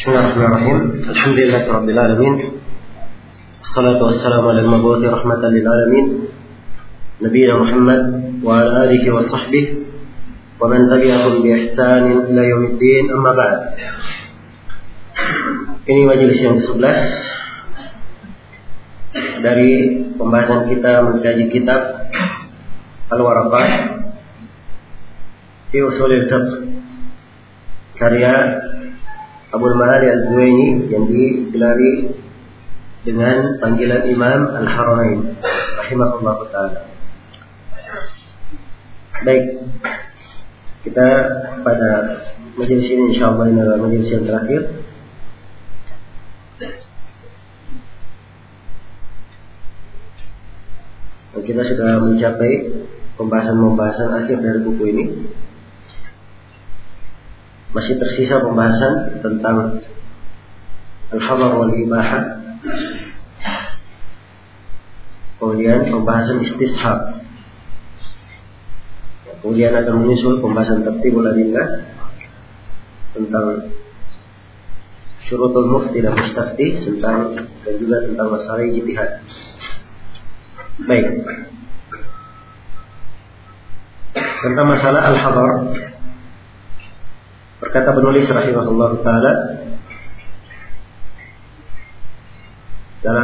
Bismillahirrahmanirrahim. Alhamdulillahirabbil alamin. Wassalatu wassalamu ala al-mabu'uthi rahmatan lil alamin. Nabiyina Muhammad wa ala alihi wa sahbihi wa man tabi'ahum bi ihsanin ila yaumiddin. Amma ba'd. Ini majelis yang ke-11 dari pembahasan kita mengkaji kitab Al-Waraqah fi Ushul Fiqh karya Abul Ma'ali Al-Juwaini yang digelari dengan panggilan Imam Al-Haramain rahimahullah ta'ala. Baik, kita pada majelis ini insyaallah ini adalah majelis yang terakhir. Dan kita sudah mencapai pembahasan akhir dari buku ini. Masih tersisa pembahasan tentang al-hadar wal ibahah. Kemudian pembahasan istishab. Kemudian akan menyusul pembahasan tertibul adillah tentang syurutul mufti dan mustafti dan juga tentang masalah ijtihad. Baik. Tentang masalah al-hadar, berkata penulis rahimahullah ta'ala dalam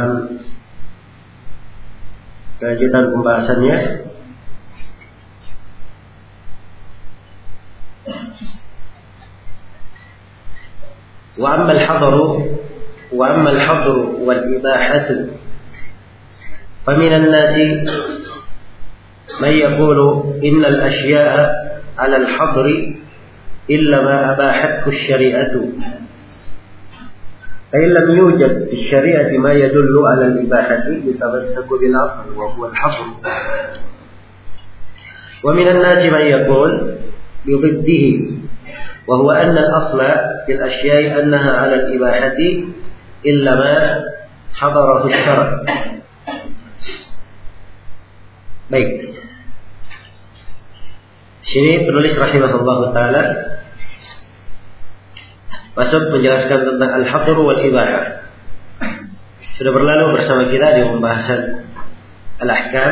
kelanjutan pembahasannya, wa amma al-hadru wal ibahatu فمن الناس من يقول إن الأشياء على الحظر إلا ما أباحته الشريعة فإن لم يوجد في الشريعة ما يدل على الإباحة يتمسك بالأصل وهو الحظر ومن الناس من يقول بضده وهو أن الأصل في الأشياء أنها على الإباحة إلا ما حضره الشرع. Baik. Sini penulis rahimahullah ta'ala masuk menjelaskan tentang al-hadr wal ibahah. Sudah berlalu bersama kita di pembahasan al-ahkam,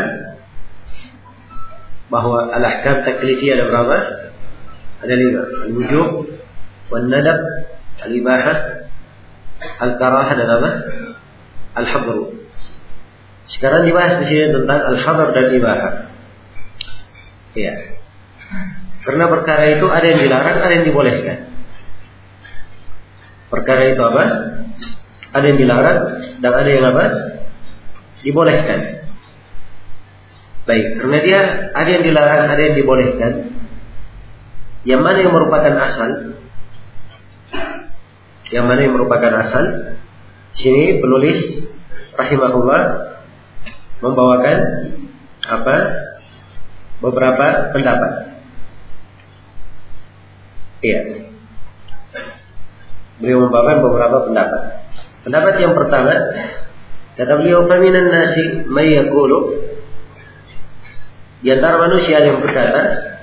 bahwa al-ahkam taklifiyah ada berapa? Ada 5. Al-wujub, wal-nadab, al-ibahah, al-karahah dan apa? Al-hadr. Sekarang dibahas di sini tentang al-hadar dan ibahah. Ya. Karena perkara itu ada yang dilarang, ada yang dibolehkan. Perkara itu apa? Ada yang dilarang dan ada yang apa? Dibolehkan. Baik, karena dia ada yang dilarang, ada yang dibolehkan. Yang mana yang merupakan asal? Yang mana yang merupakan asal? Sini penulis rahimahullah membawakan apa? Beberapa pendapat. Iya. Beliau membawakan beberapa pendapat. Pendapat yang pertama, kata beliau, "Faminan nasi may yaqulu", di antara manusia yang berkata,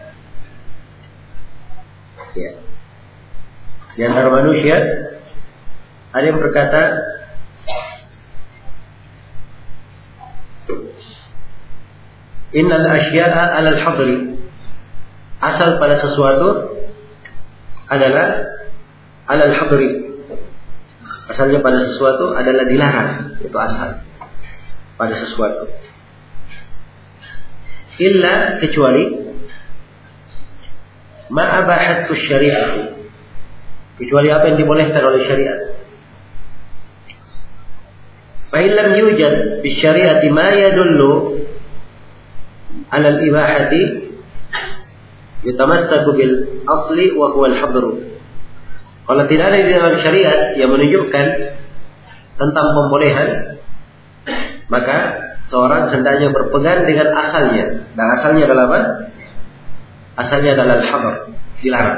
ya. Di antara manusia ada yang berkata, innal asya'a 'alal hadri, asal pada sesuatu adalah 'alal hadri, asalnya pada sesuatu adalah dilarang, itu asal pada sesuatu. Illa, kecuali ma abahathu syari'ah, kecuali apa yang dibolehkan oleh syariat. Fa illam yujad fi syari'ati ma yadullu ala al-ibahati yutamassaku bil asli wa huwa al-hadr. Kalau tidak ada di dalam syariat yang menunjukkan tentang pembolehan, maka seorang hendaknya berpegang dengan asalnya. Dan asalnya adalah apa? Asalnya adalah al-hadr, dilarang.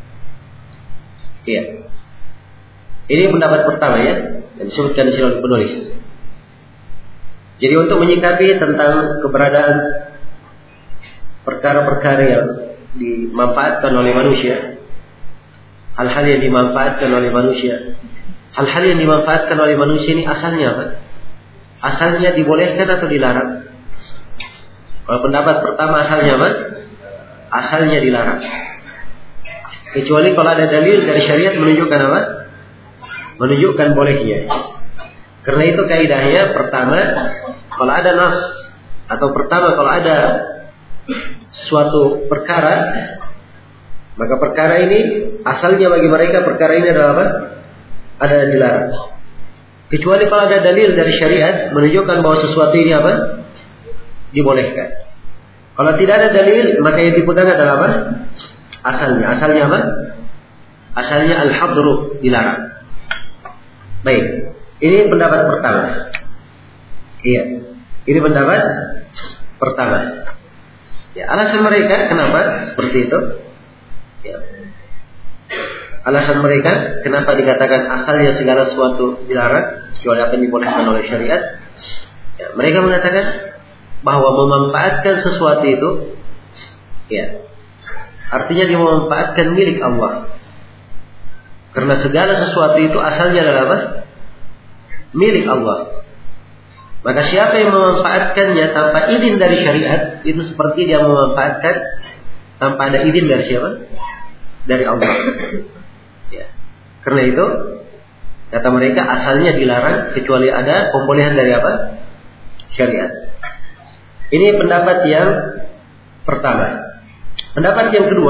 Iya. Ini pendapat pertama ya, yang disebutkan di sini oleh penulis. Jadi untuk menyikapi tentang keberadaan perkara-perkara yang dimanfaatkan oleh manusia, hal-hal yang dimanfaatkan oleh manusia. Hal-hal yang dimanfaatkan oleh manusia ini asalnya apa? Asalnya dibolehkan atau dilarang? Kalau pendapat pertama asalnya apa? Asalnya dilarang. Kecuali kalau ada dalil dari syariat menunjukkan apa? Menunjukkan bolehnya. Karena itu kaidahnya pertama, kalau ada nas atau pertama kalau ada suatu perkara, maka perkara ini asalnya bagi mereka perkara ini adalah apa? Ada yang dilarang. Kecuali kalau ada dalil dari syariat menunjukkan bahwa sesuatu ini apa? Dibolehkan. Kalau tidak ada dalil, maka yang dipegang adalah apa? Asalnya. Asalnya apa? Asalnya al-hadru, dilarang. Baik. Ini pendapat pertama. Iya. Ini pendapat pertama. Ya, alasan mereka kenapa seperti itu? Ya. Alasan mereka kenapa dikatakan asalnya segala sesuatu dilarang kecuali apa yang dibolehkan oleh syariat? Ya, mereka mengatakan bahwa memanfaatkan sesuatu itu, ya, artinya dia memanfaatkan milik Allah. Karena segala sesuatu itu asalnya adalah apa? Milik Allah. Maka siapa yang memanfaatkannya tanpa izin dari syariat, itu seperti dia memanfaatkan tanpa ada izin dari siapa? Dari Allah. Ya. Karena itu kata mereka asalnya dilarang kecuali ada pembolehan dari apa? Syariat. Ini pendapat yang pertama. Pendapat yang kedua,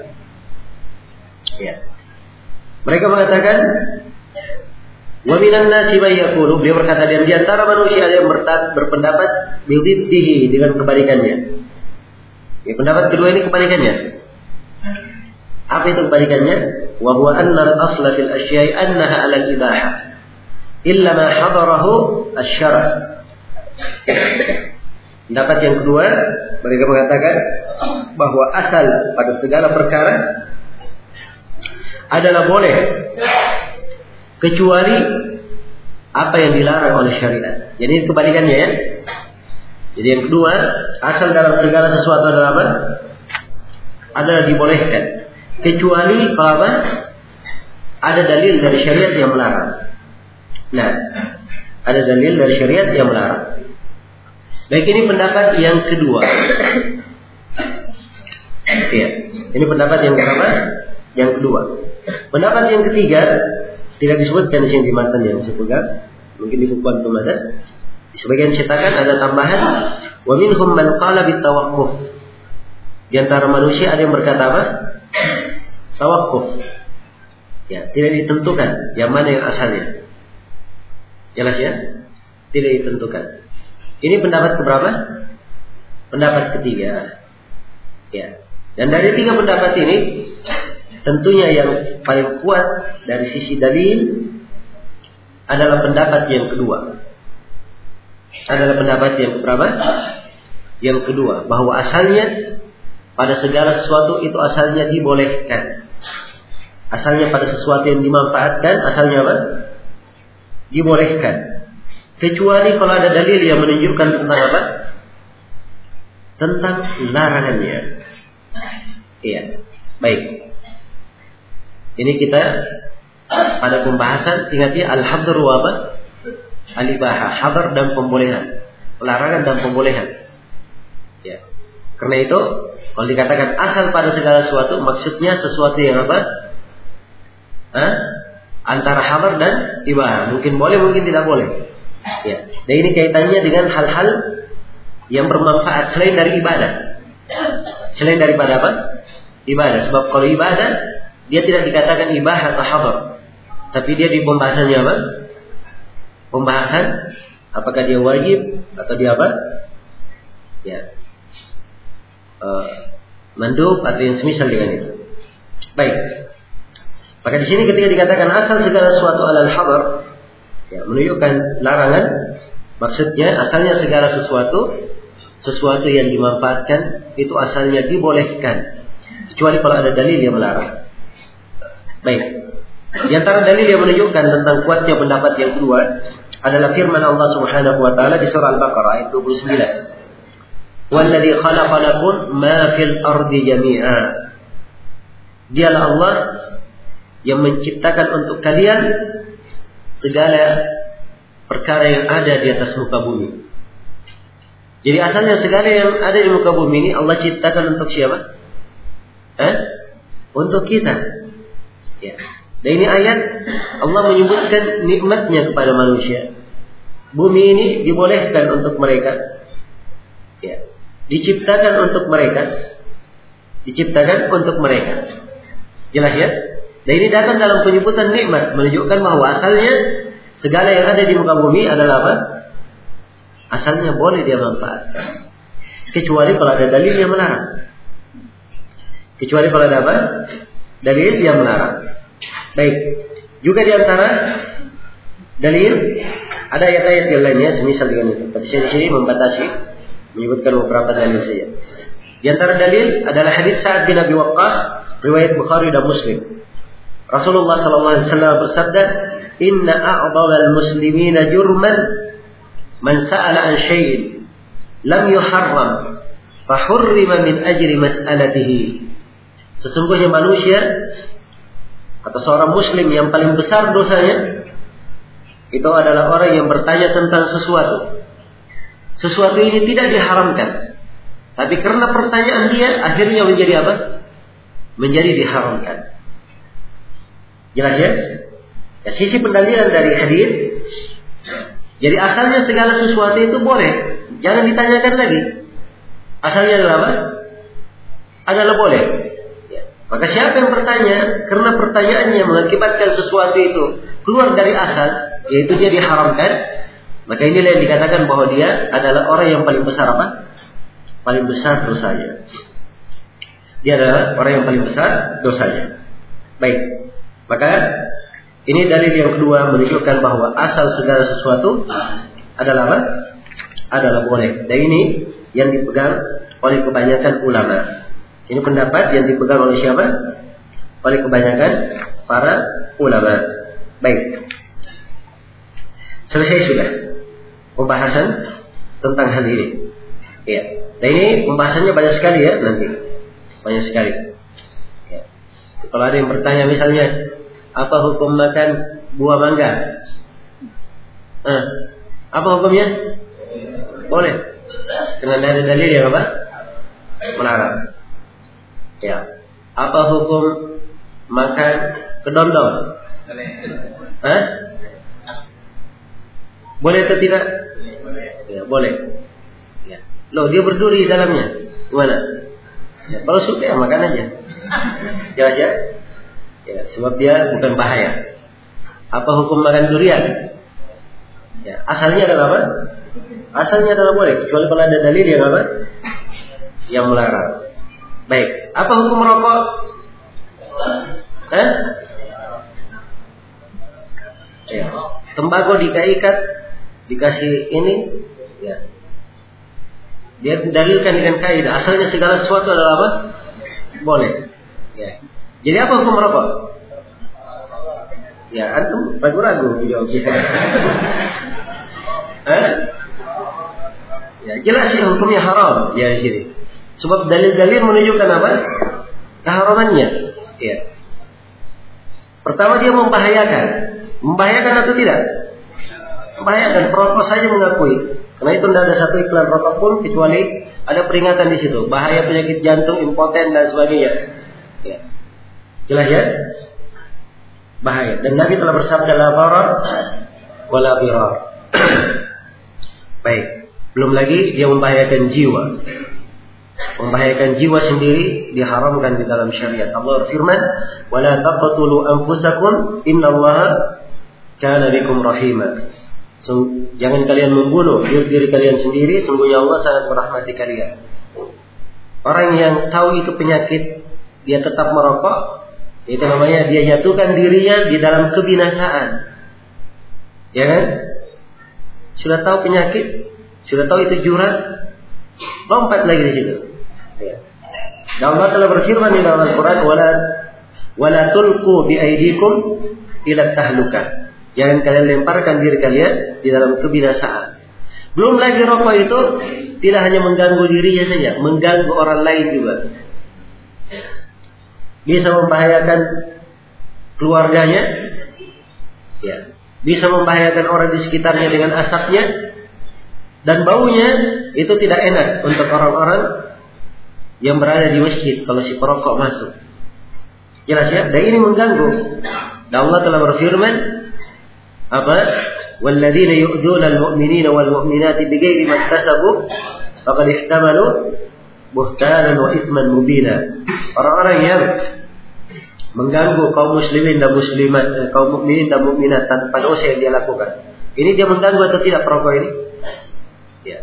ya. Mereka mengatakan wa minan nasi may yaqulu, beliau berkata di antara manusia ada yang berpendapat bididdihi, dengan kebalikannya. Ya, pendapat kedua ini kebalikannya. Apa itu kebalikannya? Wa huwa anna al-asla fil asya'i annaha 'ala al-ibahah illa ma hadarahu asy-syara'. Pendapat yang kedua, mereka mengatakan bahwa asal pada segala perkara adalah boleh kecuali apa yang dilarang oleh syariat. Jadi kebalikannya ya. Jadi yang kedua, asal dalam segala sesuatu adalah apa? Adalah dibolehkan. Kecuali kalau apa? Ada dalil dari syariat yang melarang. Nah, ada dalil dari syariat yang melarang. Baik, ini pendapat yang kedua. Ya, ini pendapat yang pertama, yang kedua. Pendapat yang ketiga tidak disebutkan di sini di matan yang saya pegang. Mungkin di buku antum ada. Di sebagian cetakan ada tambahan. Wa minhum man qala bitawaqquf. Di antara manusia ada yang berkata apa? Tawaqquf. Ya, tidak ditentukan yang mana yang asalnya. Jelas ya? Tidak ditentukan. Ini pendapat keberapa? Pendapat ketiga. Ya. Dan dari tiga pendapat ini, tentunya yang paling kuat dari sisi dalil adalah pendapat yang kedua. Adalah pendapat yang keberapa? Yang kedua, bahwa asalnya pada segala sesuatu itu asalnya dibolehkan. Asalnya pada sesuatu yang dimanfaatkan, asalnya apa? Dibolehkan. Kecuali kalau ada dalil yang menunjukkan tentang apa? Tentang larangannya. Iya, baik. Ini kita pada pembahasan ingat ya, al-hadr wa apa? Al-ibahah, hadar dan pembolehan, larangan dan pembolehan. Ya. Karena itu kalau dikatakan asal pada segala sesuatu, maksudnya sesuatu yang apa? Antara hadar dan ibahah. Mungkin boleh, mungkin tidak boleh. Ya. Dan ini kaitannya dengan hal-hal yang bermanfaat selain dari ibadah. Selain daripada apa? Ibadah. Sebab kalau ibadah dia tidak dikatakan ibahah atau hadar, tapi dia di pembahasannya apa? Pembahasan apakah dia wajib atau dia apa? Ya. Mandub atau yang semisal dengan itu. Baik. Maka di sini ketika dikatakan asal segala sesuatu alal hadar, ya, menunjukkan larangan. Maksudnya asalnya segala sesuatu yang dimanfaatkan itu asalnya dibolehkan, kecuali kalau ada dalil yang melarang. Baik. Di antara dalil yang menunjukkan tentang kuatnya pendapat yang kedua adalah firman Allah Subhanahu wa taala di surah Al-Baqarah ayat 29. Walladzi khalaqa lakum ma fil ardi jami'a. Dialah Allah yang menciptakan untuk kalian segala perkara yang ada di atas muka bumi. Jadi asalnya segala yang ada di muka bumi ini Allah ciptakan untuk siapa? Untuk kita. Ya. Dan ini ayat Allah menyebutkan nikmatnya kepada manusia. Bumi ini dibolehkan untuk mereka. Ya. Diciptakan untuk mereka. Jelas ya? Dan ini datang dalam penyebutan nikmat, menunjukkan bahwa asalnya segala yang ada di muka bumi adalah apa? Asalnya boleh dia manfaatkan. Kecuali kalau ada dalil yang melarang. Dalil yang melarang. Baik. Juga di antara dalil ada ayat-ayat yang lainnya semisal dengan itu. Tapi saya di sini membatasi, menyebutkan beberapa dalil saja. Di antara dalil adalah hadits Sa'ad bin Abi Waqqas, riwayat Bukhari dan Muslim. Rasulullah SAW bersabda, "Inna a'dhal muslimina jurman man sa'ala an syai'in lam yuharram fa hurrima min ajri mas'alatihi." Sesungguhnya manusia atau seorang muslim yang paling besar dosanya itu adalah orang yang bertanya tentang sesuatu. Sesuatu ini tidak diharamkan, tapi karena pertanyaan dia akhirnya menjadi apa? Menjadi diharamkan. Jelas ya? Ya, sisi pendalilan dari hadis. Jadi asalnya segala sesuatu itu boleh, jangan ditanyakan lagi. Asalnya adalah apa? Adalah boleh. Ya. Maka siapa yang bertanya karena pertanyaannya mengakibatkan sesuatu itu keluar dari asal, yaitu dia diharamkan, maka inilah yang dikatakan bahwa dia adalah orang yang paling besar apa? Paling besar dosanya. Dia adalah orang yang paling besar dosanya. Baik. Maka ini dalil yang kedua menunjukkan bahwa asal segala sesuatu adalah apa? Adalah boleh. Dan ini yang dipegang oleh kebanyakan ulama. Ini pendapat yang dipegang oleh siapa? Oleh kebanyakan para ulama. Baik. Selesai sudah pembahasan tentang hal ini. Ya. Dan ini pembahasannya banyak sekali ya nanti. Banyak sekali. Ya. Kalau ada yang bertanya misalnya, apa hukum makan buah mangga? Apa hukumnya? Boleh. Dengan dalil yang apa? Melarang. Ya. Apa hukum makan kedondong? Boleh atau tidak? Ya, boleh. Ya. Loh, dia berduri di dalamnya. Gimana? Ya, kalau suka ya makan aja. Jelas ya? Ya, sebab dia bukan bahaya. Apa hukum makan durian? Ya, asalnya adalah apa? Asalnya adalah boleh, kecuali kalau ada dalil yang apa? Yang melarang. Baik, apa hukum merokok? Ya, tembakau diikat, dikasih ini, ya. Dia dalilkan dengan kaidah. Asalnya segala sesuatu adalah apa? Boleh. Ya. Jadi apa hukum merokok? Ya, antum ragu-ragu menjawab. Ya, jelas ya hukumnya haram ya di sini. Sebab dalil-dalil menunjukkan apa? Keharamannya. Ya. Pertama dia membahayakan. Membahayakan atau tidak? Membahayakan. Perokok saja mengakui. Karena itu tidak ada satu iklan rokok pun kecuali ada peringatan di situ. Bahaya penyakit jantung, impoten dan sebagainya. Ya. Jelas ya? Bahaya. Dan Nabi telah bersabda la darar wala dirar. Baik. Belum lagi dia membahayakan jiwa. Membahayakan jiwa sendiri diharamkan di dalam syariat. Allah berfirman, "Wala taqtulu anfusakum innallaha kana bikum rahima." Jangan kalian membunuh diri kalian sendiri, sungguhnya Allah sangat merahmati kalian. Orang yang tahu itu penyakit, dia tetap merokok, itu namanya dia jatuhkan dirinya di dalam kebinasaan. Ya kan? Sudah tahu penyakit, sudah tahu itu jurang, lompat lagi di situ. Ya. Dan Allah telah berfirman di dalam Al-Quran, wala tulqu bi aydikum ila tahlukah. Jangan kalian lemparkan diri kalian di dalam kebinasaan. Belum lagi rokok itu tidak hanya mengganggu dirinya saja, mengganggu orang lain juga. Bisa membahayakan keluarganya, ya, bisa membahayakan orang di sekitarnya dengan asapnya, dan baunya itu tidak enak untuk orang-orang yang berada di masjid kalau si perokok masuk. Jelas ya? Dan ini mengganggu. Dan Allah telah berfirman, apa? Walladzina yu'dzuna al-mu'minina wal-mu'minati bighairi ma iktasabu faqad ihtamalu buhtanan wa itsman mubina. Orang-orang yang mengganggu kaum muslimin dan muslimat, kaum mukminin dan mukminat tanpa dosa yang dia lakukan. Ini dia mengganggu atau tidak perokok ini? Ya.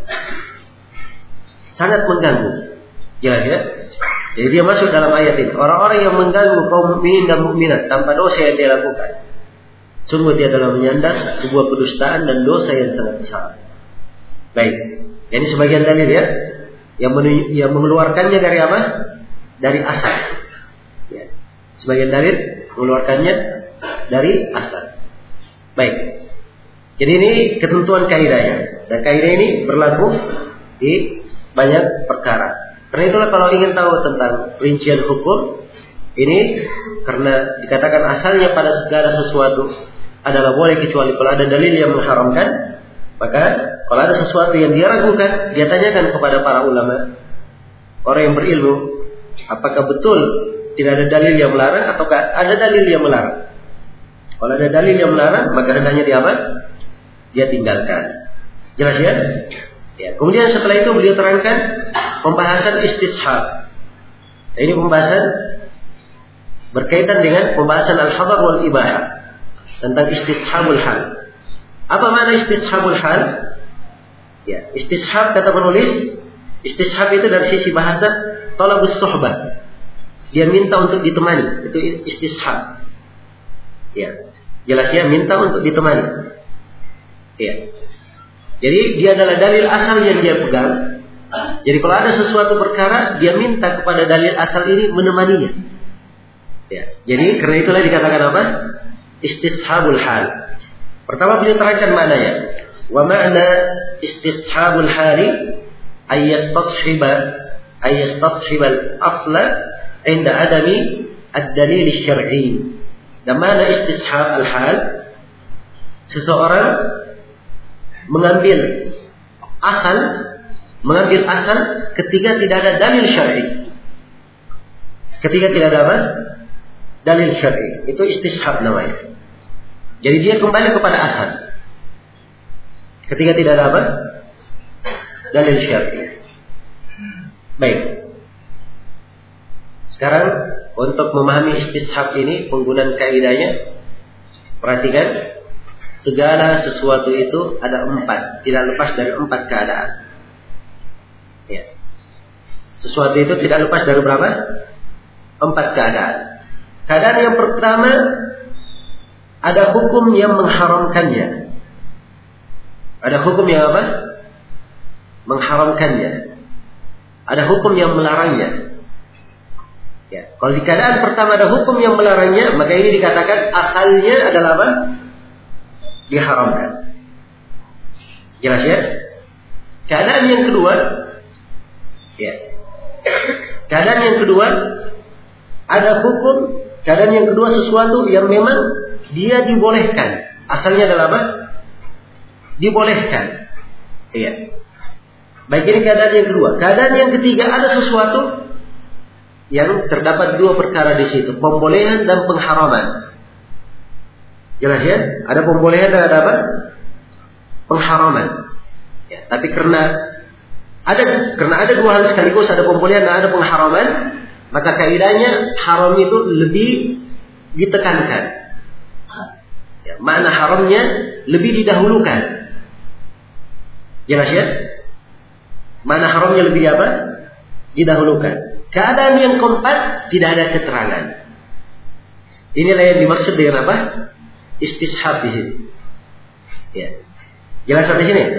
Sangat mengganggu. Jelas ya? Jadi dia masuk dalam ayat ini. Orang-orang yang mengganggu kaum mukminin dan mukminat tanpa dosa yang dia lakukan, sungguh dia telah menyandang sebuah kedustaan dan dosa yang sangat besar. Baik. Ini sebagian dalil ya, yang mengeluarkannya dari apa? Dari asal. Ya. Sebagian dalil mengeluarkannya dari asal. Baik. Jadi ini ketentuan kaidahnya. Dan kaidah ini berlaku di banyak perkara. Karena itulah kalau ingin tahu tentang rincian hukum ini, karena dikatakan asalnya pada segala sesuatu adalah boleh kecuali kalau ada dalil yang mengharamkan, maka kalau ada sesuatu yang dia ragukan, dia tanyakan kepada para ulama, orang yang berilmu, apakah betul tidak ada dalil yang melarang ataukah ada dalil yang melarang. Kalau ada dalil yang melarang, maka hendaknya dia apa? Dia tinggalkan. Jelas ya? Ya. Kemudian setelah itu beliau terangkan pembahasan istishab. Ini pembahasan berkaitan dengan pembahasan al-hadar wal ibahah tentang istishabul hal. Apa makna istishabul hal? Ya, istishab kata penulis, istishab itu dari sisi bahasa talabus suhbah. Dia minta untuk ditemani, itu istishab. Ya. Jelas ya, minta untuk ditemani. Ya. Jadi dia adalah dalil asal yang dia pegang. Jadi kalau ada sesuatu perkara, dia minta kepada dalil asal ini menemaninya. Ya. Jadi karena itulah dikatakan apa? Istishabul hal. Pertama beliau terangkan maknanya. Wa ma'na istishabul hali ay yastashiba al-asla 'inda adami ad-dalil asy-syar'i. Dan makna istishab al-hal, seseorang mengambil asal ketika tidak ada dalil syar'i. Ketika tidak ada apa? Dalil syar'i. Itu istishab namanya. Jadi dia kembali kepada asal ketika tidak ada apa? Dalil syar'i. Baik. Sekarang untuk memahami istishab ini, penggunaan kaidahnya, perhatikan. Segala sesuatu itu ada 4, tidak lepas dari 4 keadaan. Ya. Sesuatu itu tidak lepas dari berapa? 4 keadaan. Keadaan yang pertama, ada hukum yang mengharamkannya. Ada hukum yang apa? Mengharamkannya. Ada hukum yang melarangnya. Ya. Kalau di keadaan pertama ada hukum yang melarangnya, maka ini dikatakan asalnya adalah apa? Diharamkan. Jelas ya? Keadaan yang kedua, ya. Keadaan yang kedua, ada hukum. Keadaan yang kedua sesuatu yang memang dia dibolehkan. Asalnya adalah apa? Dibolehkan. Iya. Baik, ini keadaan yang kedua. Keadaan yang ketiga, ada sesuatu yang terdapat 2 perkara di situ, pembolehan dan pengharaman. Jelas ya? Ada pembolehan dan ada apa? Pengharaman. Ya, tapi karena ada 2 hal sekaligus, ada pembolehan dan ada pengharaman, maka kaidahnya haram itu lebih ditekankan. Ya, makna haramnya lebih didahulukan. Jelas ya? Makna haramnya lebih apa? Didahulukan. Keadaan yang keempat, tidak ada keterangan. Inilah yang dimaksud dengan apa? Istishab di sini. Ya. Jelas sampai sini?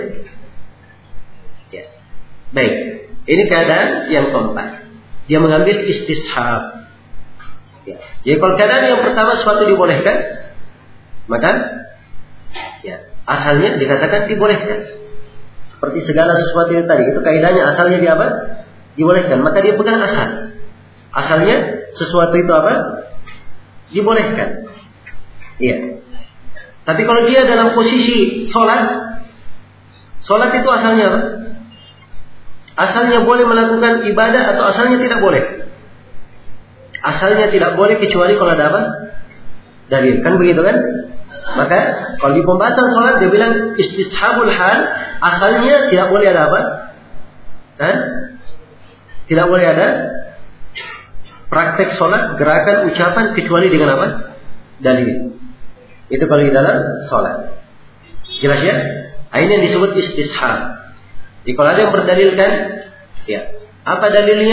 Ya. Baik. Ini keadaan yang keempat. Dia mengambil istishab. Ya. Jadi kalau keadaan yang pertama sesuatu dibolehkan, maka ya, asalnya dikatakan dibolehkan. Seperti segala sesuatu yang tadi, itu kaidahnya asalnya dia apa? Dibolehkan. Maka dia pegang asal. Asalnya sesuatu itu apa? Dibolehkan. Iya. Tapi kalau dia dalam posisi sholat itu asalnya apa? Asalnya boleh melakukan ibadah atau asalnya tidak boleh? Asalnya tidak boleh kecuali kalau ada apa? Dalil. Kan begitu kan? Maka kalau di pembahasan sholat dia bilang istishabul hal, asalnya tidak boleh ada apa? Kan? Tidak boleh ada praktek sholat, gerakan, ucapan kecuali dengan apa? Dalil. Itu kalau di dalam sholat. Jelas ya? Ini yang disebut istishab. Jadi kalau ada yang berdalilkan, ya, apa dalilnya?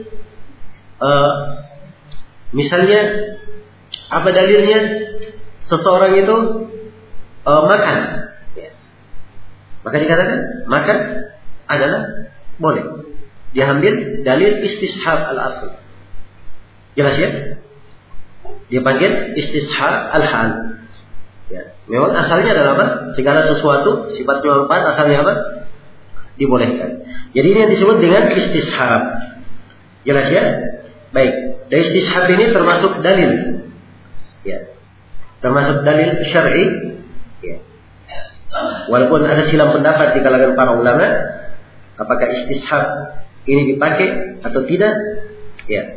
Misalnya, apa dalilnya? Seseorang itu makan, ya. Maka dikatakan makan adalah boleh. Dia ambil dalil istishab al-asl. Jelas ya? Dia panggil istishab al-hal. Ya. Memang asalnya adalah apa? Segala sesuatu sifatnya manfaat asalnya apa? Dibolehkan. Jadi ini yang disebut dengan istishab. Jelas ya? Baik. Dan istishab ini termasuk dalil. Ya. Termasuk dalil syar'i. Ya. Walaupun ada silang pendapat di kalangan para ulama, apakah istishab ini dipakai atau tidak? Ya.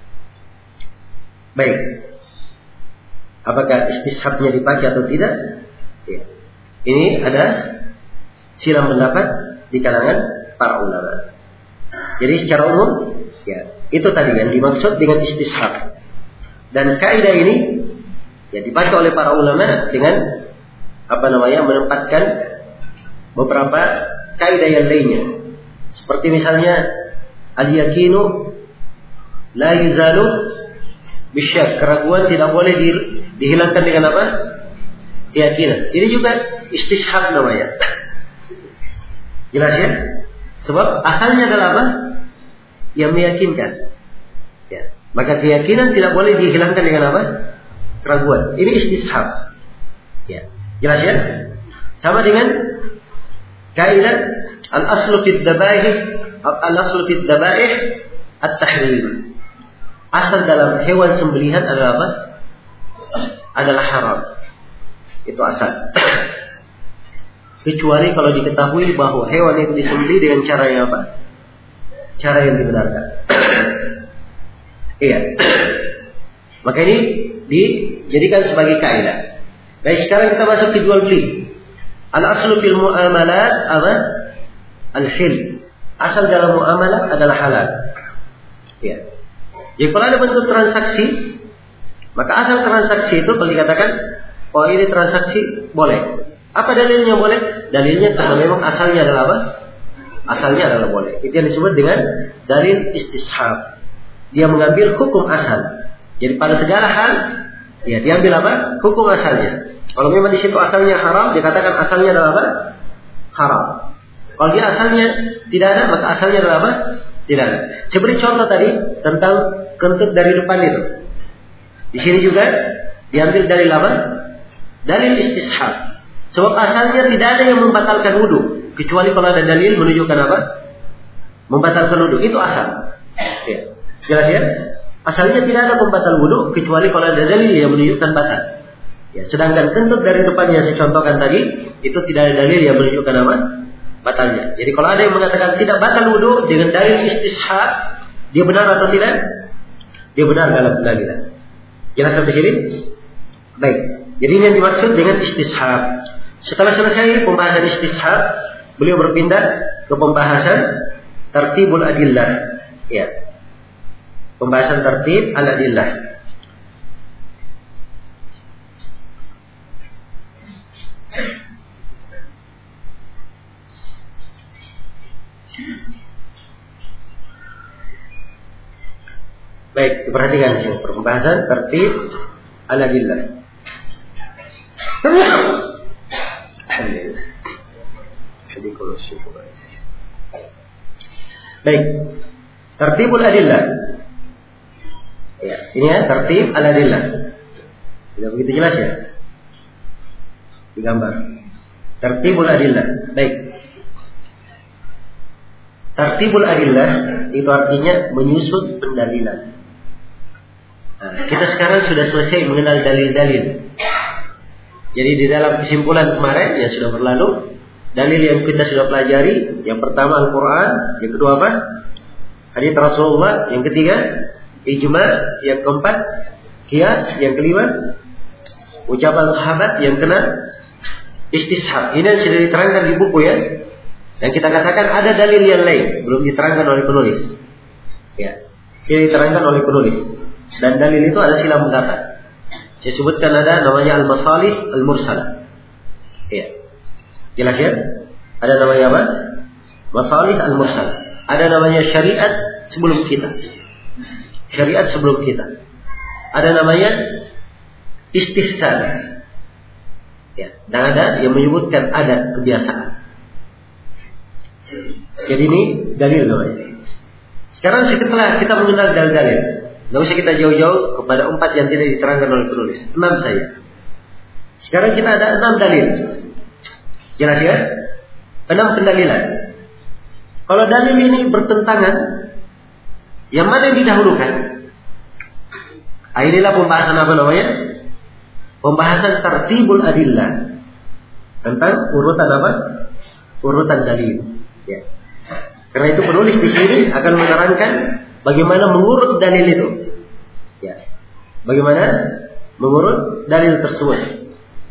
Baik. Apakah istishabnya dipakai atau tidak? Ya. Ini ada silang pendapat di kalangan para ulama. Jadi secara umum, ya, itu tadi yang dimaksud dengan istishab. Dan kaidah ini ya dipakai oleh para ulama dengan menempatkan beberapa kaidah yang lainnya. Seperti misalnya al-yakinu la yuzalu bisyak, keraguan tidak boleh dihilangkan dengan apa? Keyakinan. Ini juga istishab namanya. Jelas ya? Sebab asalnya adalah apa? Yang meyakinkan. Ya. Maka keyakinan tidak boleh dihilangkan dengan apa? Keraguan. Ini istishab. Ya. Jelas ya? Sama dengan kaidah al-aslu fid dabaih at-tahrim. Asal dalam hewan sembelihan adalah apa? Adalah haram. Itu asal. Kecuali kalau diketahui bahwa hewan itu disembelih dengan cara yang apa? Cara yang dibenarkan. Iya. Maka ini dijadikan sebagai kaidah. Baik, sekarang kita masuk ke jual beli. Al-aslu fil muamalat apa? Al-hil. Asal dalam muamalah adalah halal. Ya. Jadi kalau ada bentuk transaksi, maka asal transaksi itu kalau dikatakan, oh ini transaksi boleh. Apa dalilnya boleh? Dalilnya karena memang asalnya adalah apa? Asalnya adalah boleh. Itu yang disebut dengan dalil istishab. Dia mengambil hukum asal. Jadi pada segala hal, ya diambil apa? Hukum asalnya. Kalau memang di situ asalnya haram, dikatakan asalnya adalah apa? Haram. Kalau dia asalnya tidak ada, maka asalnya adalah apa? Tidak ada. Saya beri contoh tadi tentang kentut dari depan itu. Di sini juga diambil dalil apa? Dalil istishab. Sebab asalnya tidak ada yang membatalkan wudu, kecuali kalau ada dalil menunjukkan apa? Membatalkan wudu. Itu asal. Ya. Jelas ya? Asalnya tidak ada pembatal wudu, kecuali kalau ada dalil yang menunjukkan batal. Ya. Sedangkan kentut dari depan yang saya contohkan tadi, itu tidak ada dalil yang menunjukkan apa? Batalnya. Jadi kalau ada yang mengatakan tidak batal wudu dengan dalil istishab, dia benar atau tidak? Dia benar dalam pendalilan. Jelas sampai sini? Baik. Jadi ini yang dimaksud dengan istishab. Setelah selesai pembahasan istishab, beliau berpindah ke pembahasan tertibul adillah. Ya. Pembahasan tertib al-adillah. Baik, diperhatikan sini pembahasan tertib al-adillah. Alhamdulillah. Baik, tertibul adillah. Ya, ini ya tertib al-adillah. Tidak begitu jelas ya? Di gambar. Tertibul adillah. Baik. Tertibul adillah itu artinya menyusun pendalilan. Nah, kita sekarang sudah selesai mengenal dalil-dalil. Jadi di dalam kesimpulan kemarin yang sudah berlalu, dalil yang kita sudah pelajari, yang pertama Al-Quran, yang kedua apa? Hadits Rasulullah, yang ketiga ijma, yang keempat qiyas, yang kelima ucapan sahabat, yang keenam istishab. Ini yang sudah diterangkan di buku ya. Dan kita katakan ada dalil yang lain belum diterangkan oleh penulis. Ya, ini diterangkan oleh penulis. Dan dalil itu ada silang pendapat. Saya sebutkan ada namanya al-masalih al-mursalah. Ya. Jelas ya? Ada namanya apa? Masalih al-mursalah. Ada namanya syariat sebelum kita. Syariat sebelum kita. Ada namanya istihsan. Ya, dan ada yang menyebutkan adat kebiasaan. Jadi ini dalil namanya. Sekarang setelah kita mengenal dalil-dalil, nggak usah kita jauh-jauh kepada 4 yang tidak diterangkan oleh penulis. 6 saja. Sekarang kita ada 6 dalil. Jelas ya? 6 pendalilan. Kalau dalil ini bertentangan, yang mana yang didahulukan? Inilah pembahasan apa namanya? Pembahasan tartibul adillah. Tentang urutan apa? Urutan dalil. Ya. Karena itu penulis di sini akan menerangkan bagaimana mengurut dalil itu. Ya. Bagaimana mengurut dalil tersebut.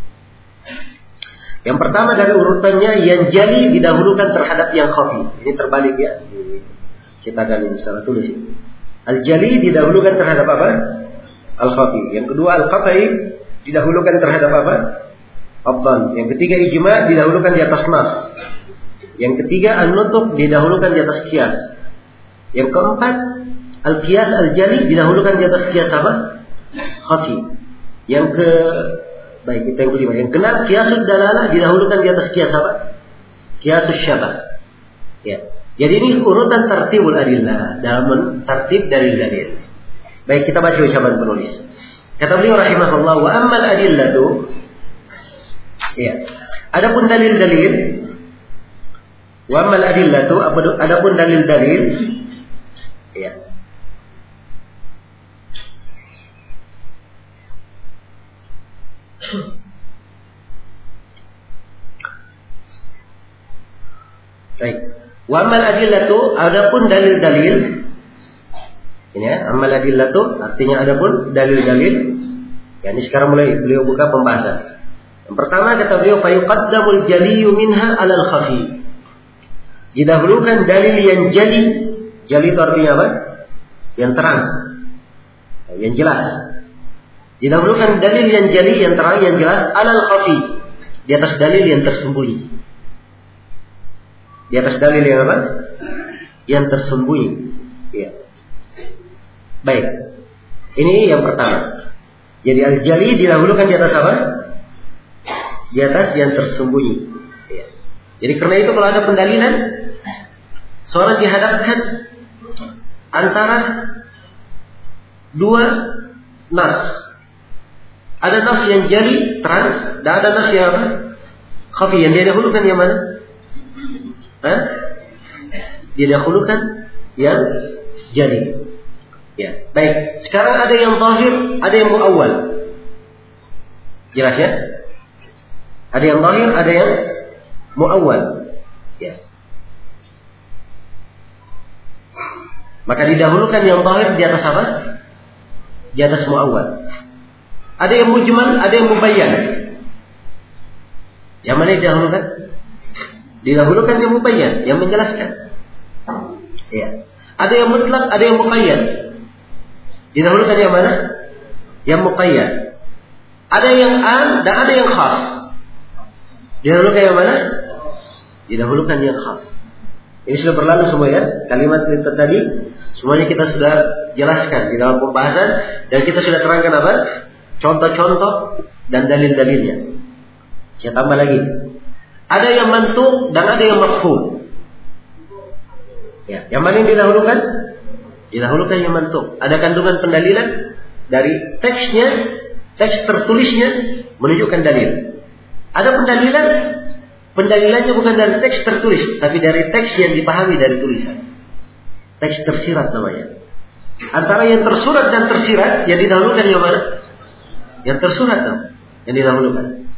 Yang pertama dari urutannya, yang jali didahulukan terhadap yang khafi. Ini terbalik ya. Kita akan misalnya tulis ini. Al-jali didahulukan terhadap apa? Al-khafi. Yang kedua al-khafi didahulukan terhadap apa? Abdan. Yang ketiga ijma didahulukan di atas nas. Yang ketiga al-nutuq didahulukan di atas qiyas. Yang keempat al-qiyas al-jali didahulukan di atas qiyas apa? Khafi. Yang kita yang kelima. Yang keenam qiyasul dalalah didahulukan di atas qiyas apa? Qiyasus syabah. Ya. Jadi ini urutan tartibul adillah dalam tartib dalil-dalil. Baik, kita baca ucapan penulis. Kata beliau rahimahullah, wa ammal adillatu. Ya. Adapun dalil-dalil, wa ammal adillatu, adapun dalil-dalil, ya. Baik. Wa ammal adillatu, adapun dalil-dalil. Ini ya, ammal adillatu artinya adapun dalil-dalil. Ya, ini sekarang mulai beliau buka pembahasan. Yang pertama kata beliau, fa yuqaddamul jaliyyu minha 'alal khafi. Didahulukan dalil yang jali. Jali itu artinya apa? Yang terang, yang jelas. Didahulukan dalil yang jali, yang terang, yang jelas, 'alal khafi, di atas dalil yang tersembunyi. Di atas dalil yang apa? Yang tersembunyi. Ya. Baik. Ini yang pertama. Jadi al-jali didahulukan di atas apa? Di atas yang tersembunyi. Ya. Jadi karena itu kalau ada pendalilan, seorang dihadapkan antara dua nas. Ada nas yang jali, terang, dan ada nas yang apa? Khafi. Yang dia dahulukan yang mana? Dia dahulukan yang jali. Ya, baik. Sekarang ada yang zahir, ada yang muawwal. Jelas ya? Ada yang zahir, ada yang muawwal. Ya. Maka didahulukan yang zahir di atas apa? Di atas muawwal. Ada yang mujmal, ada yang mubayyan. Yang mana didahulukan? Didahulukan yang mubayyan, yang menjelaskan. Ya. Ada yang mutlak, ada yang muqayyad. Didahulukan yang mana? Yang muqayyad. Ada yang am dan ada yang khas. Didahulukan yang mana? Didahulukan yang khas. Ini sudah berlalu semua ya. Kalimat itu tadi semuanya kita sudah jelaskan di dalam pembahasan dan kita sudah terangkan apa? Contoh-contoh dan dalil-dalilnya. Saya tambah lagi. Ada yang mantuk dan ada yang mafhum. Ya, yang mana yang didahulukan? Didahulukan yang mantuk. Ada kandungan pendalilan dari teksnya, teks tertulisnya menunjukkan dalil. Ada pendalilan, pendalilannya bukan dari teks tertulis, tapi dari teks yang dipahami dari tulisan. Teks tersirat namanya. Antara yang tersurat dan tersirat, yang didahulukan yang mana? Yang tersurat yang didahulukan.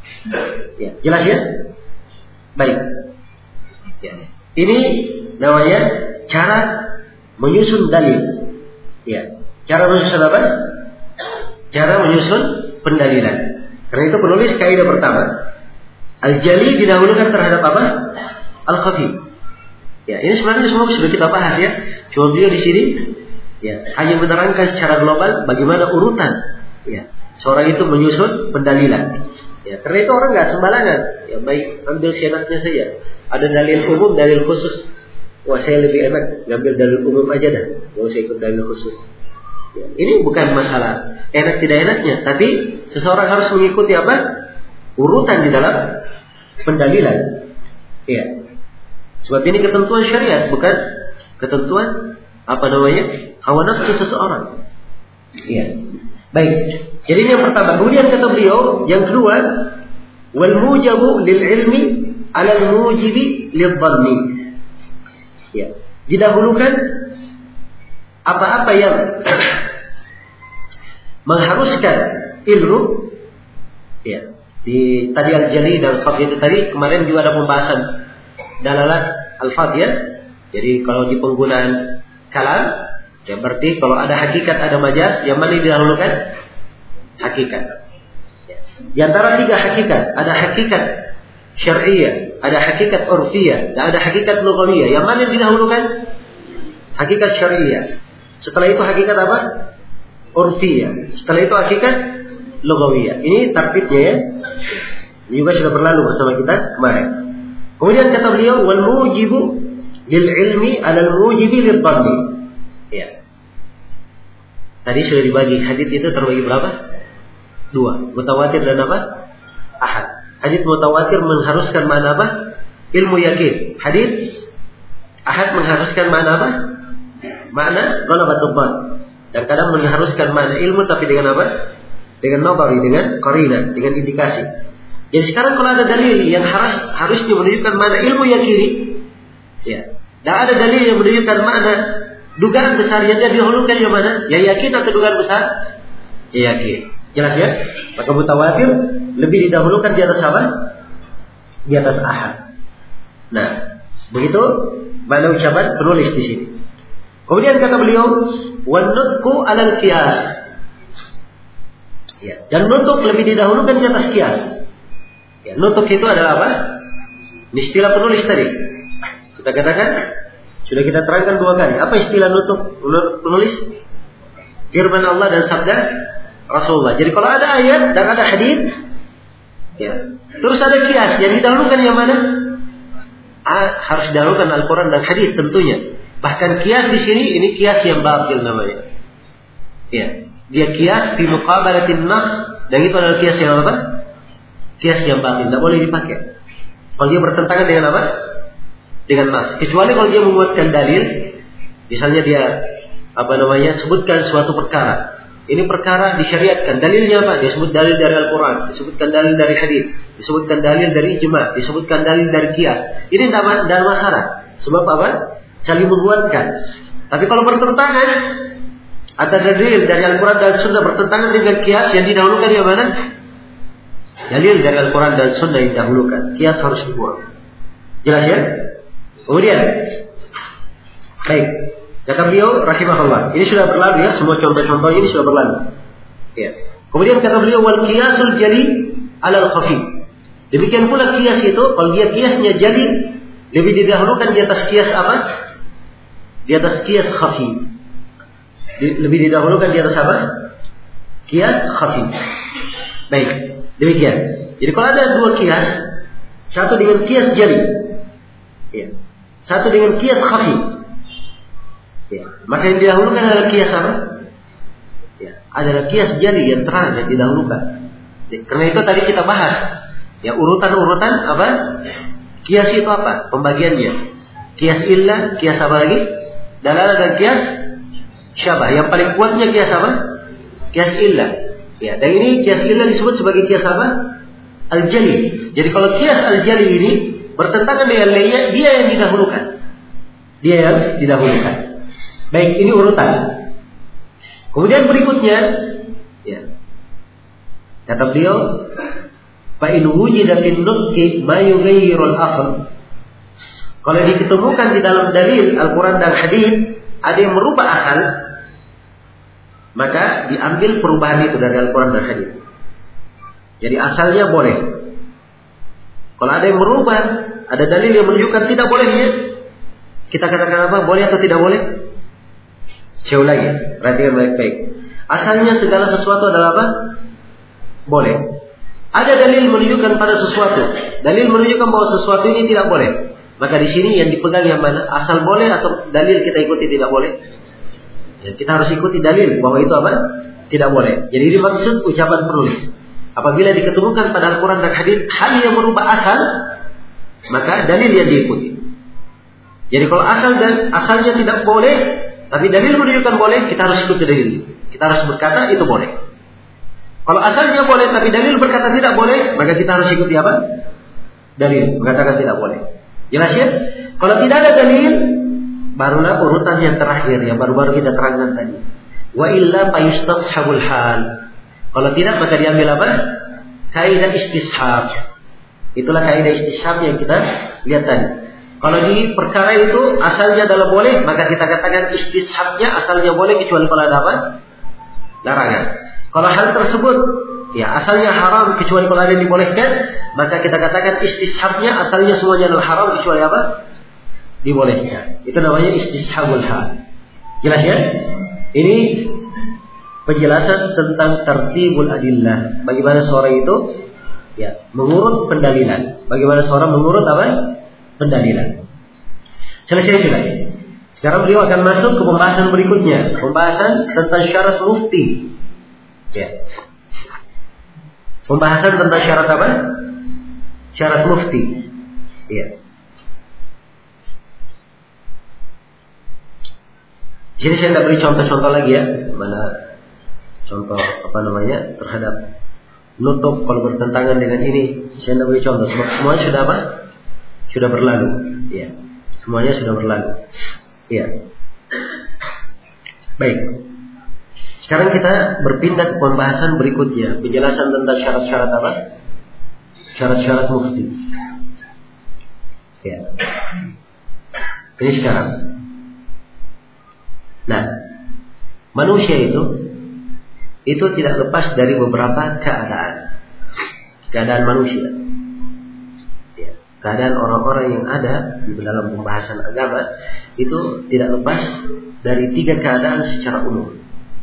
Ya, jelas ya? Baik. Ya. Ini namanya cara menyusun dalil. Ya. Cara menyusun apa? Cara menyusun pendalilan. Karena itu penulis kaidah pertama. Al-jali didahulukan terhadap apa? Al-khafi. Ya, ini sebenarnya semua sudah kita bahas ya. Cuma beliau di sini ya hanya menerangkan secara global bagaimana urutan ya seorang itu menyusun pendalilan. Ya, karena itu orang nggak sembarangan. Ya, baik ambil seenaknya saja. Ada dalil umum, dalil khusus. Wah, saya lebih enak ngambil dalil umum aja dah. Nggak usah ikut dalil khusus. Ya, ini bukan masalah enak tidak enaknya, tapi seseorang harus mengikuti apa? Urutan di dalam pendalilan. Ya. Sebab ini ketentuan syariat, bukan ketentuan apa namanya? Hawa nafsu seseorang. Iya. Baik. Jadi ini yang pertama. Kemudian kata beliau, yang kedua, wal mujabu lil ilmi 'ala al mujibi lil dhanni. Ya. Didahulukan apa-apa yang mengharuskan ilmu. Ya. Di tadi al-jali dan al-khafi itu tadi kemarin juga ada pembahasan dalalat al-fadh ya. Jadi kalau di penggunaan kalam ya berarti kalau ada hakikat ada majaz, yang mana didahulukan? Hakikat. Ya. Di antara tiga hakikat, ada hakikat syar'iyyah, ada hakikat urfiyah, dan ada hakikat lughawiyah. Yang mana didahulukan? Hakikat syar'iyyah. Setelah itu hakikat apa? Urfiyah. Setelah itu hakikat lughawiyah. Ini tertibnya ya. Ini juga sudah berlalu bersama kita kemarin. Kemudian kata beliau wal mujibu lil ilmi 'ala al mujibi lil dhanni. Ya. Tadi sudah dibagi hadis itu terbagi berapa? 2. Mutawatir dan apa? Ahad. Hadis mutawatir mengharuskan mana apa? Ilmu yakin. Hadis ahad mengharuskan mana apa? Makna ghalabatul dhann. Dan kadang mengharuskan mana ilmu tapi dengan apa? Dengan nabari, dengan qarinah, dengan indikasi. Jadi sekarang kalau ada dalil yang harusnya menunjukkan mana ilmu yakini, ya. Dan ada dalil yang menunjukkan mana dugaan besar yang didahulukan yang mana? Yang yakin atau dugaan besar? Ya yakin. Jelas ya? Maka mutawatir lebih didahulukan di atas apa? Di atas ahad. Nah, begitu mana ucapan penulis di sini. Kemudian kata beliau, wan nutqu 'alal qiyas. Ya, dan nutuk lebih didahulukan di atas qiyas. Ya, nutuk itu adalah apa? Ini istilah penulis tadi. Kita katakan sudah kita terangkan 2 kali. Apa istilah nutuk penulis? Firman Allah dan sabda Rasulullah. Jadi kalau ada ayat dan ada hadis, ya, terus ada qiyas, yang didahulukan yang mana? Harus didahulukan Al-Quran dan hadis tentunya. Bahkan qiyas di sini ini qiyas yang batil namanya. Ya, dia qiyas fi muqabalatin nas, dan itu adalah qiyas yang apa? Qiyas yang batil, tidak boleh dipakai. Kalau dia bertentangan dengan apa? Dengan nas. Kecuali kalau dia menguatkan dalil, misalnya dia apa namanya sebutkan suatu perkara. Ini perkara disyariatkan. Dalilnya apa? Disebut dalil dari Al-Quran, disebutkan dalil dari hadis, disebutkan dalil dari ijma, disebutkan dalil dari qiyas. Ini tidak masalah. Sebab apa? Saling menguatkan. Tapi kalau bertentangan, ada dalil dari Al-Quran dan Sunnah bertentangan dengan qiyas, yang didahulukan yang mana? Dalil dari Al-Quran dan Sunnah yang didahulukan. Qiyas harus dibuang. Jelas ya? Kemudian, baik. Kata beliau, rahimahullah. Ini sudah berlalu ya, semua contoh-contoh ini sudah berlalu. Ya. Kemudian kata beliau, wal qiyasul jali 'alal khafi. Demikian pula qiyas itu, kalau dia qiyasnya jali, lebih didahulukan di atas qiyas apa? Di atas qiyas khafi. Lebih didahulukan di atas apa? Qiyas khafi. Baik, demikian. Jadi kalau ada 2 qiyas, satu dengan qiyas jali, ya. Satu dengan qiyas khafi. Ya, maka yang didahulukan adalah qiyas apa? Ya, adalah qiyas jali yang terang yang didahulukan. Karena itu tadi kita bahas. Ya, urutan-urutan apa? Qiyas itu apa? Pembagiannya. Qiyas illah, qiyas apa lagi? Dalalah dan qiyas syabah. Yang paling kuatnya qiyas apa? Qiyas illah. Ya, dan ini qiyas illah disebut sebagai qiyas apa? Al-jali. Jadi kalau qiyas al-jali ini bertentangan dengan lainnya, dia yang didahulukan. Dia yang didahulukan. Baik, ini urutan. Kemudian berikutnya, ya, kata beliau, Fa in wujida fil nutqi ma yughayyirul asl. Kalau diketemukan di dalam dalil Al-Quran dan hadis ada yang merubah asal, maka diambil perubahan itu dari Al-Quran dan hadis. Jadi asalnya boleh. Kalau ada yang merubah, ada dalil yang menunjukkan tidak bolehnya, kita katakan apa? Boleh atau tidak boleh? Saya ulangi, perhatikan baik-baik. Asalnya segala sesuatu adalah apa? Boleh. Ada dalil menunjukkan pada sesuatu. Dalil menunjukkan bahwa sesuatu ini tidak boleh. Maka di sini yang dipegang yang mana? Asal boleh atau dalil kita ikuti tidak boleh? Ya, kita harus ikuti dalil bahwa itu apa? Tidak boleh. Jadi ini maksud ucapan penulis. Apabila diketemukan pada Al-Quran dan hadis hal yang merubah asal, maka dalil yang diikuti. Jadi kalau asalnya tidak boleh, tapi dalil menunjukkan boleh, kita harus ikuti dalil. Kita harus berkata itu boleh. Kalau asalnya boleh tapi dalil berkata tidak boleh, maka kita harus ikuti apa? Dalil mengatakan tidak boleh. Jelas ya? Kalau tidak ada dalil, barulah urutan yang terakhir yang baru-baru kita terangkan tadi. Wa illa fayustashabul hal. Kalau tidak maka diambil apa? Kaidah istishab. Itulah kaidah istishab yang kita lihat tadi. Kalau di perkara itu asalnya adalah boleh, maka kita katakan istishabnya asalnya boleh kecuali kalau ada apa? Larangan. Kalau hal tersebut ya asalnya haram kecuali kalau ada yang dibolehkan, maka kita katakan istishabnya asalnya semuanya adalah haram kecuali apa? Dibolehkan. Itu namanya istishabul hal. Jelas ya? Ini penjelasan tentang tertibul adillah. Bagaimana seorang itu ya mengurut pendalilan. Bagaimana seorang mengurut apa? Pendalilan. Selesai sudah. Sekarang beliau akan masuk ke pembahasan berikutnya, pembahasan tentang syarat mufti. Ya. Pembahasan tentang syarat apa? Syarat mufti. Ya. Jadi saya tidak beri contoh-contoh lagi ya, mana contoh apa namanya terhadap nutup kalau bertentangan dengan ini. Saya tidak beri contoh. Semuanya sudah apa? Sudah berlalu. Ya. Semuanya sudah berlalu. Ya. Baik. Sekarang kita berpindah ke pembahasan berikutnya, penjelasan tentang syarat-syarat apa? Syarat-syarat mufti. Ya. Ini sekarang. Nah, manusia itu tidak lepas dari beberapa keadaan. Keadaan manusia. Ya. Keadaan orang-orang yang ada di dalam pembahasan agama itu tidak lepas dari 3 keadaan secara umum.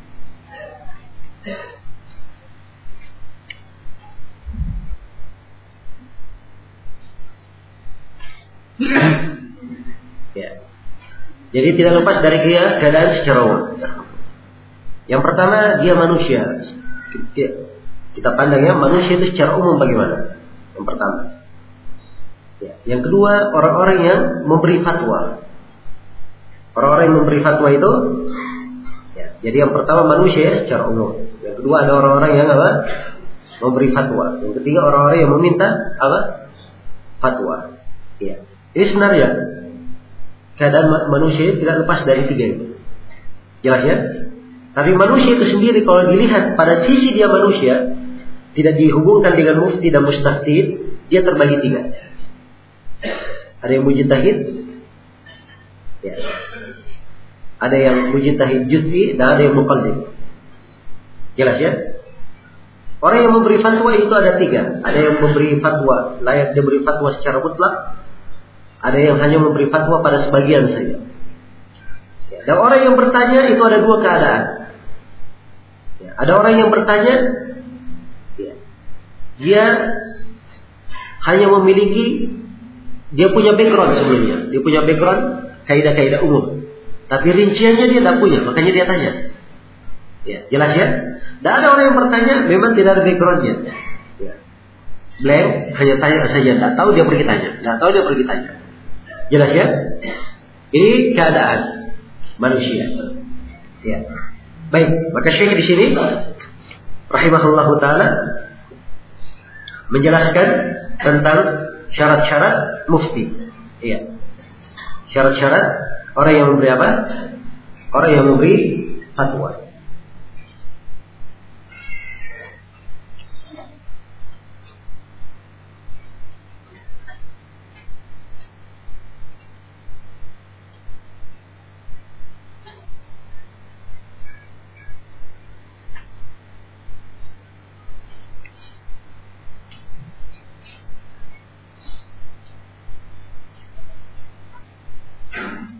Ya. Jadi tidak lepas dari keadaan secara umum. Yang pertama dia manusia. Kita pandangnya manusia itu secara umum bagaimana? Yang pertama. Ya. Yang kedua orang-orang yang memberi fatwa. Orang-orang yang memberi fatwa itu. Ya. Jadi yang pertama manusia secara umum. Yang kedua ada orang-orang yang apa? Memberi fatwa. Yang ketiga orang-orang yang meminta apa? Fatwa. Ya. Ini sebenarnya keadaan manusia tidak lepas dari 3 itu. Jelas ya? Tapi manusia itu sendiri kalau dilihat pada sisi dia manusia, tidak dihubungkan dengan mufti dan mujtahid, dia terbagi 3. Ada yang mujtahid, ya. Ada yang mujtahid juz'i dan ada yang muqallid. Jelas ya? Orang yang memberi fatwa itu ada 3. Ada yang memberi fatwa layak dia beri fatwa secara mutlak. Ada yang hanya memberi fatwa pada sebagian saja. Dan orang yang bertanya itu ada 2 keadaan. Ya, ada orang yang bertanya, ya, dia hanya memiliki, dia punya background sebelumnya, dia punya background kaidah-kaidah umum, tapi rinciannya dia tidak punya, makanya dia tanya. Ya, jelas ya? Dan ada orang yang bertanya, memang tidak ada backgroundnya. Ya. Beliau hanya tanya saja, tidak tahu dia pergi tanya, tidak tahu dia pergi tanya. Jelas ya? Ini keadaan manusia. Ya. Baik, maka Syekh di sini rahimahullahu taala menjelaskan tentang syarat-syarat mufti. Iya. Syarat-syarat orang yang memberi apa? Orang yang memberi fatwa.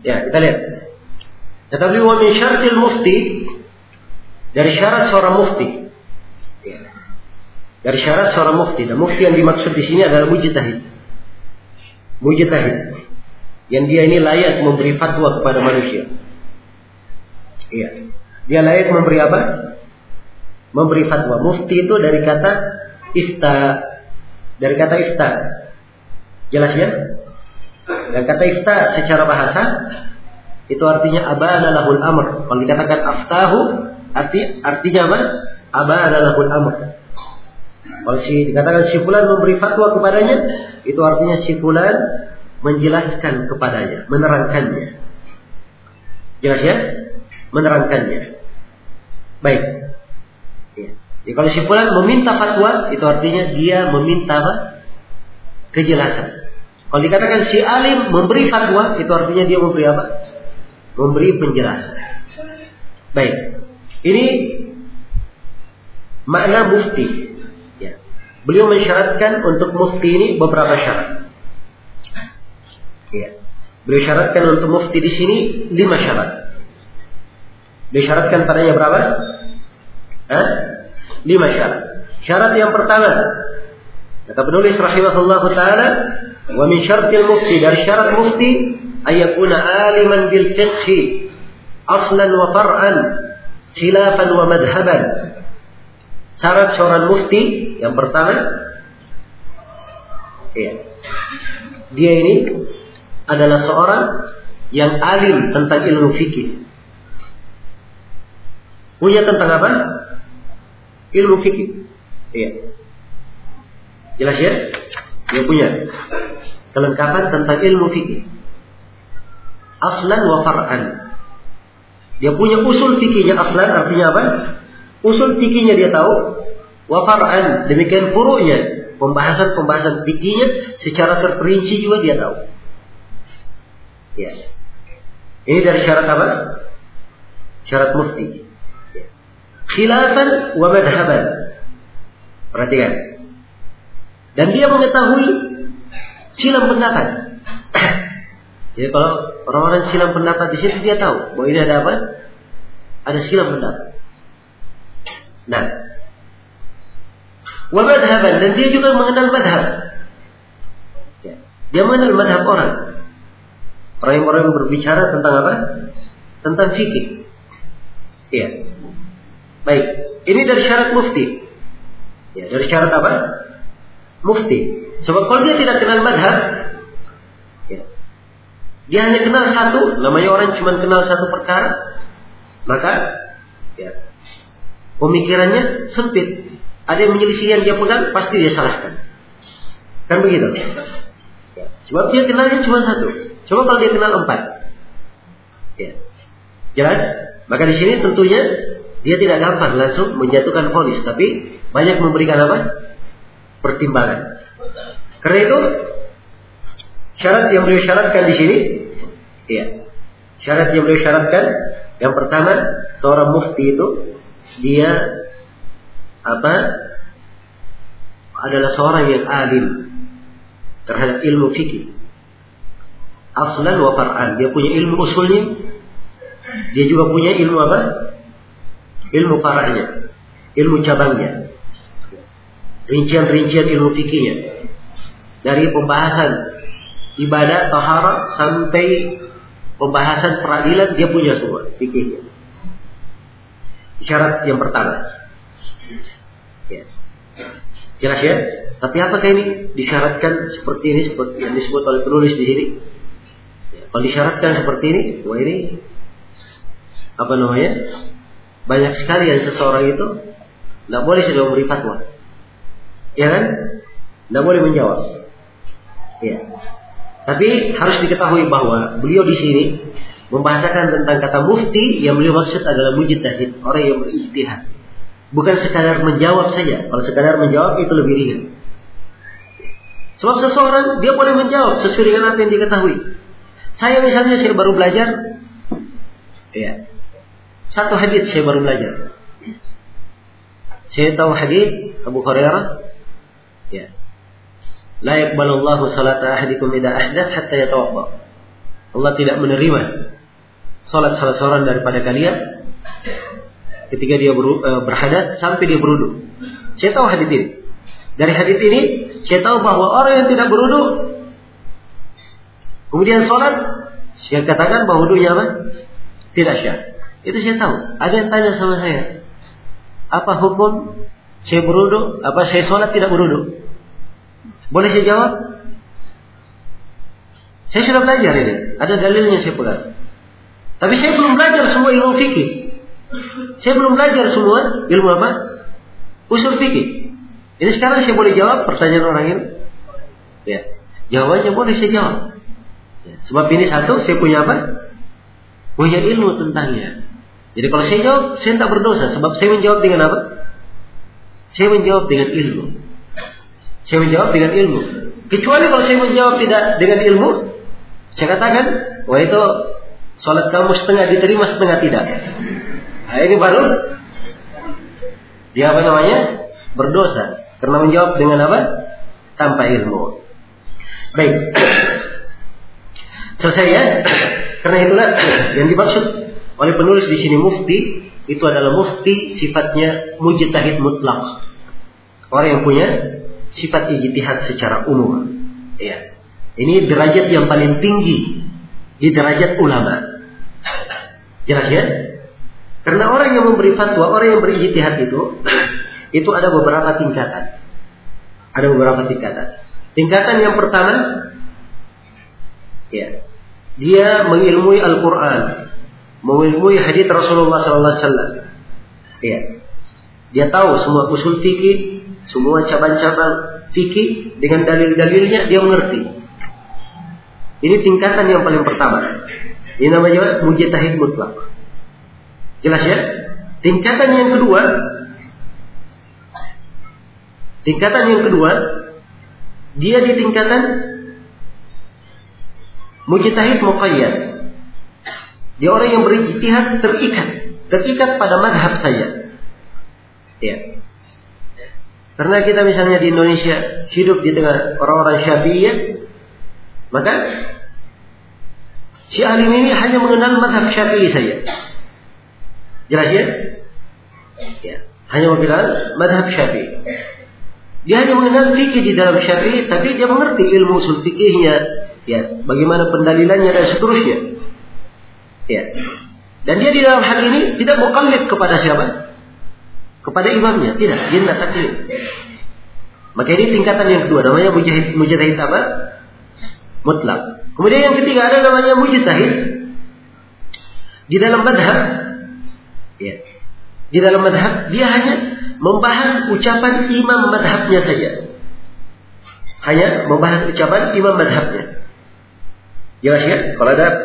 Ya, kita lihat. Tetapi wa min syartil mufti, dari syarat seorang mufti. Ya. Dari syarat seorang mufti. Dan mufti yang dimaksud di sini adalah mujtahid. Mujtahid. Yang dia ini layak memberi fatwa kepada manusia. Iya. Dia layak memberi apa? Memberi fatwa. Mufti itu dari kata ifta. Dari kata ifta. Jelas ya? Dan kata ifta secara bahasa itu artinya abana lahul amr. Kalau dikatakan aftahu artinya apa? Abana lahul amr. Kalau dikatakan si fulan memberi fatwa kepadanya, itu artinya si fulan menjelaskan kepadanya, menerangkannya. Jelas ya? Menerangkannya. Baik. Ya. Jadi kalau si fulan meminta fatwa, itu artinya dia meminta apa? Kejelasan. Kalau dikatakan si alim memberi fatwa, itu artinya dia memberi apa? Memberi penjelasan. Baik. Ini makna mufti. Ya. Beliau mensyaratkan untuk mufti ini beberapa syarat. Ya. Beliau syaratkan untuk mufti di sini 5 syarat. Beliau syaratkan padanya berapa? 5 syarat. Syarat yang pertama, kata penulis rahimahullahu taala, wa min syartil mufti, dari syarat mufti ayakuna aliman bil fiqhi aslan wa far'an khilafan wa madhaban. Syarat seorang mufti yang pertama, ya, dia ini adalah seorang yang alim tentang ilmu fikih. Punya tentang apa? Ilmu fikih. Iya. Jelas ya? Dia punya kelengkapan tentang ilmu fikih. Aslan wa far'an. Dia punya usul fikihnya. Aslan artinya apa? Usul fikihnya dia tahu. Wa far'an, demikian furu'nya. Pembahasan fikihnya secara terperinci juga dia tahu. Ya. Ini dari syarat apa? Syarat mufti. Ya. Khilafan wa madhaban. Perhatikan. Dan dia mengetahui silang pendapat. Jadi kalau orang-orang silang pendapat di situ dia tahu bahwa ini ada apa? Ada silang pendapat. Nah, wa madhaban, dan dia juga mengenal madhab. Ya. Dia mengenal madhab orang. Orang-orang yang berbicara tentang apa? Tentang fikih. Iya. Baik. Ini dari syarat mufti. Ya, dari syarat apa? Mufti. Sebab kalau dia tidak kenal madhab, ya, dia hanya kenal satu, namanya orang cuma kenal satu perkara, maka ya, pemikirannya sempit. Ada yang menyelisih yang dia pegang, pasti dia salahkan. Kan begitu? Ya. Sebab dia kenalnya cuma satu. Coba kalau dia kenal 4. Ya. Jelas? Maka di sini tentunya dia tidak gampang langsung menjatuhkan vonis, tapi banyak memberikan apa? Pertimbangan. Karena itu syarat yang beliau syaratkan di sini, ya. Syarat yang beliau syaratkan yang pertama, seorang mufti itu dia apa? Adalah seorang yang alim terhadap ilmu fikih. Aslan wa far'an, dia punya ilmu usulnya, dia juga punya ilmu apa? Ilmu far'nya, ilmu cabangnya, rincian-rincian ilmu fikihnya, dari pembahasan ibadah, taharah sampai pembahasan peradilan dia punya semua fikihnya. Syarat yang pertama. Ya. Jelas ya? Tapi apakah ini disyaratkan seperti ini, seperti yang disebut oleh penulis di sini? Kalau disyaratkan seperti ini, wah ini apa namanya? Banyak sekali yang seseorang itu tidak boleh sudah memberi fatwa, ya kan? Tidak boleh menjawab. Ya. Tapi harus diketahui bahwa beliau di sini membahasakan tentang kata mufti, yang beliau maksud adalah mujtahid, orang yang berijtihad. Bukan sekadar menjawab saja. Kalau sekadar menjawab itu lebih ringan. Sebab seseorang dia boleh menjawab sesuai dengan apa yang diketahui. Saya misalnya saya baru belajar, ya, satu hadits saya baru belajar. Saya tahu hadits Abu Hurairah, ya, la yaqbalullahu salata ahadikum idza ahdath hatta yatawadda. Allah tidak menerima salat salah seorang daripada kalian ketika dia berhadas sampai dia berwudu. Saya tahu hadis ini. Dari hadis ini saya tahu bahwa orang yang tidak berwudu kemudian salat, saya katakan bahwa wudunya apa? Tidak syah. Itu saya tahu. Ada yang tanya sama saya, apa hukum saya berwudu, apa saya salat tidak berwudu? Boleh saya jawab? Saya sudah belajar ini. Ada dalilnya saya pegang. Tapi saya belum belajar semua ilmu fikih. Saya belum belajar semua ilmu apa? Usul fikih. Ini sekarang saya boleh jawab pertanyaan orang ini? Ya. Jawabannya boleh saya jawab. Ya. Sebab ini satu, saya punya apa? Punya ilmu tentangnya. Jadi kalau saya jawab, saya tak berdosa. Sebab saya menjawab dengan apa? Saya menjawab dengan ilmu. Saya menjawab dengan ilmu. Kecuali kalau saya menjawab tidak dengan ilmu, saya katakan, wah itu salat kamu setengah diterima, setengah tidak. Nah, ini baru dia apa namanya? Berdosa. Karena menjawab dengan apa? Tanpa ilmu. Baik. Selesai ya. Karena itulah yang dimaksud oleh penulis di sini mufti, itu adalah mufti sifatnya mujtahid mutlak. Orang yang punya sifat ijtihad secara umum. Ya. Ini derajat yang paling tinggi di derajat ulama. Jelas ya? Karena orang yang memberi fatwa, orang yang berijtihad itu ada beberapa tingkatan. Ada beberapa tingkatan. Tingkatan yang pertama, ya, dia mengilmui Al-Quran, mengilmui hadits Rasulullah SAW. Ya, dia tahu semua usul fikih, semua cabang-cabang fikih dengan dalil-dalilnya dia mengerti. Ini tingkatan yang paling pertama. Ini namanya mujtahid mutlak. Jelas ya? Tingkatan yang kedua, dia di tingkatan mujtahid muqayyad. Dia orang yang berijtihad terikat pada mazhab saja. Ya. Karena kita misalnya di Indonesia hidup di tengah orang-orang Syafi'iyah, maka si alim ini hanya mengenal mazhab Syafi'i saja. Jelas ya? Ya, hanya mengenal mazhab Syafi'i. Dia hanya mengenal fikih di dalam Syafi'i, tapi dia mengerti ilmu usul fikihnya, ya, bagaimana pendalilannya dan seterusnya. Ya. Dan dia di dalam hal ini tidak muqallid kepada siapa? Kepada imamnya, tidak, dia tidak taklid. Maka ini tingkatan yang kedua, namanya mujtahid apa? Mutlak. Kemudian yang ketiga ada namanya mujtahid di dalam madhab. Ya. Di dalam madhab dia hanya membahas ucapan imam madhabnya saja. Hanya membahas ucapan imam madhabnya. Jelas ya? Kalau ada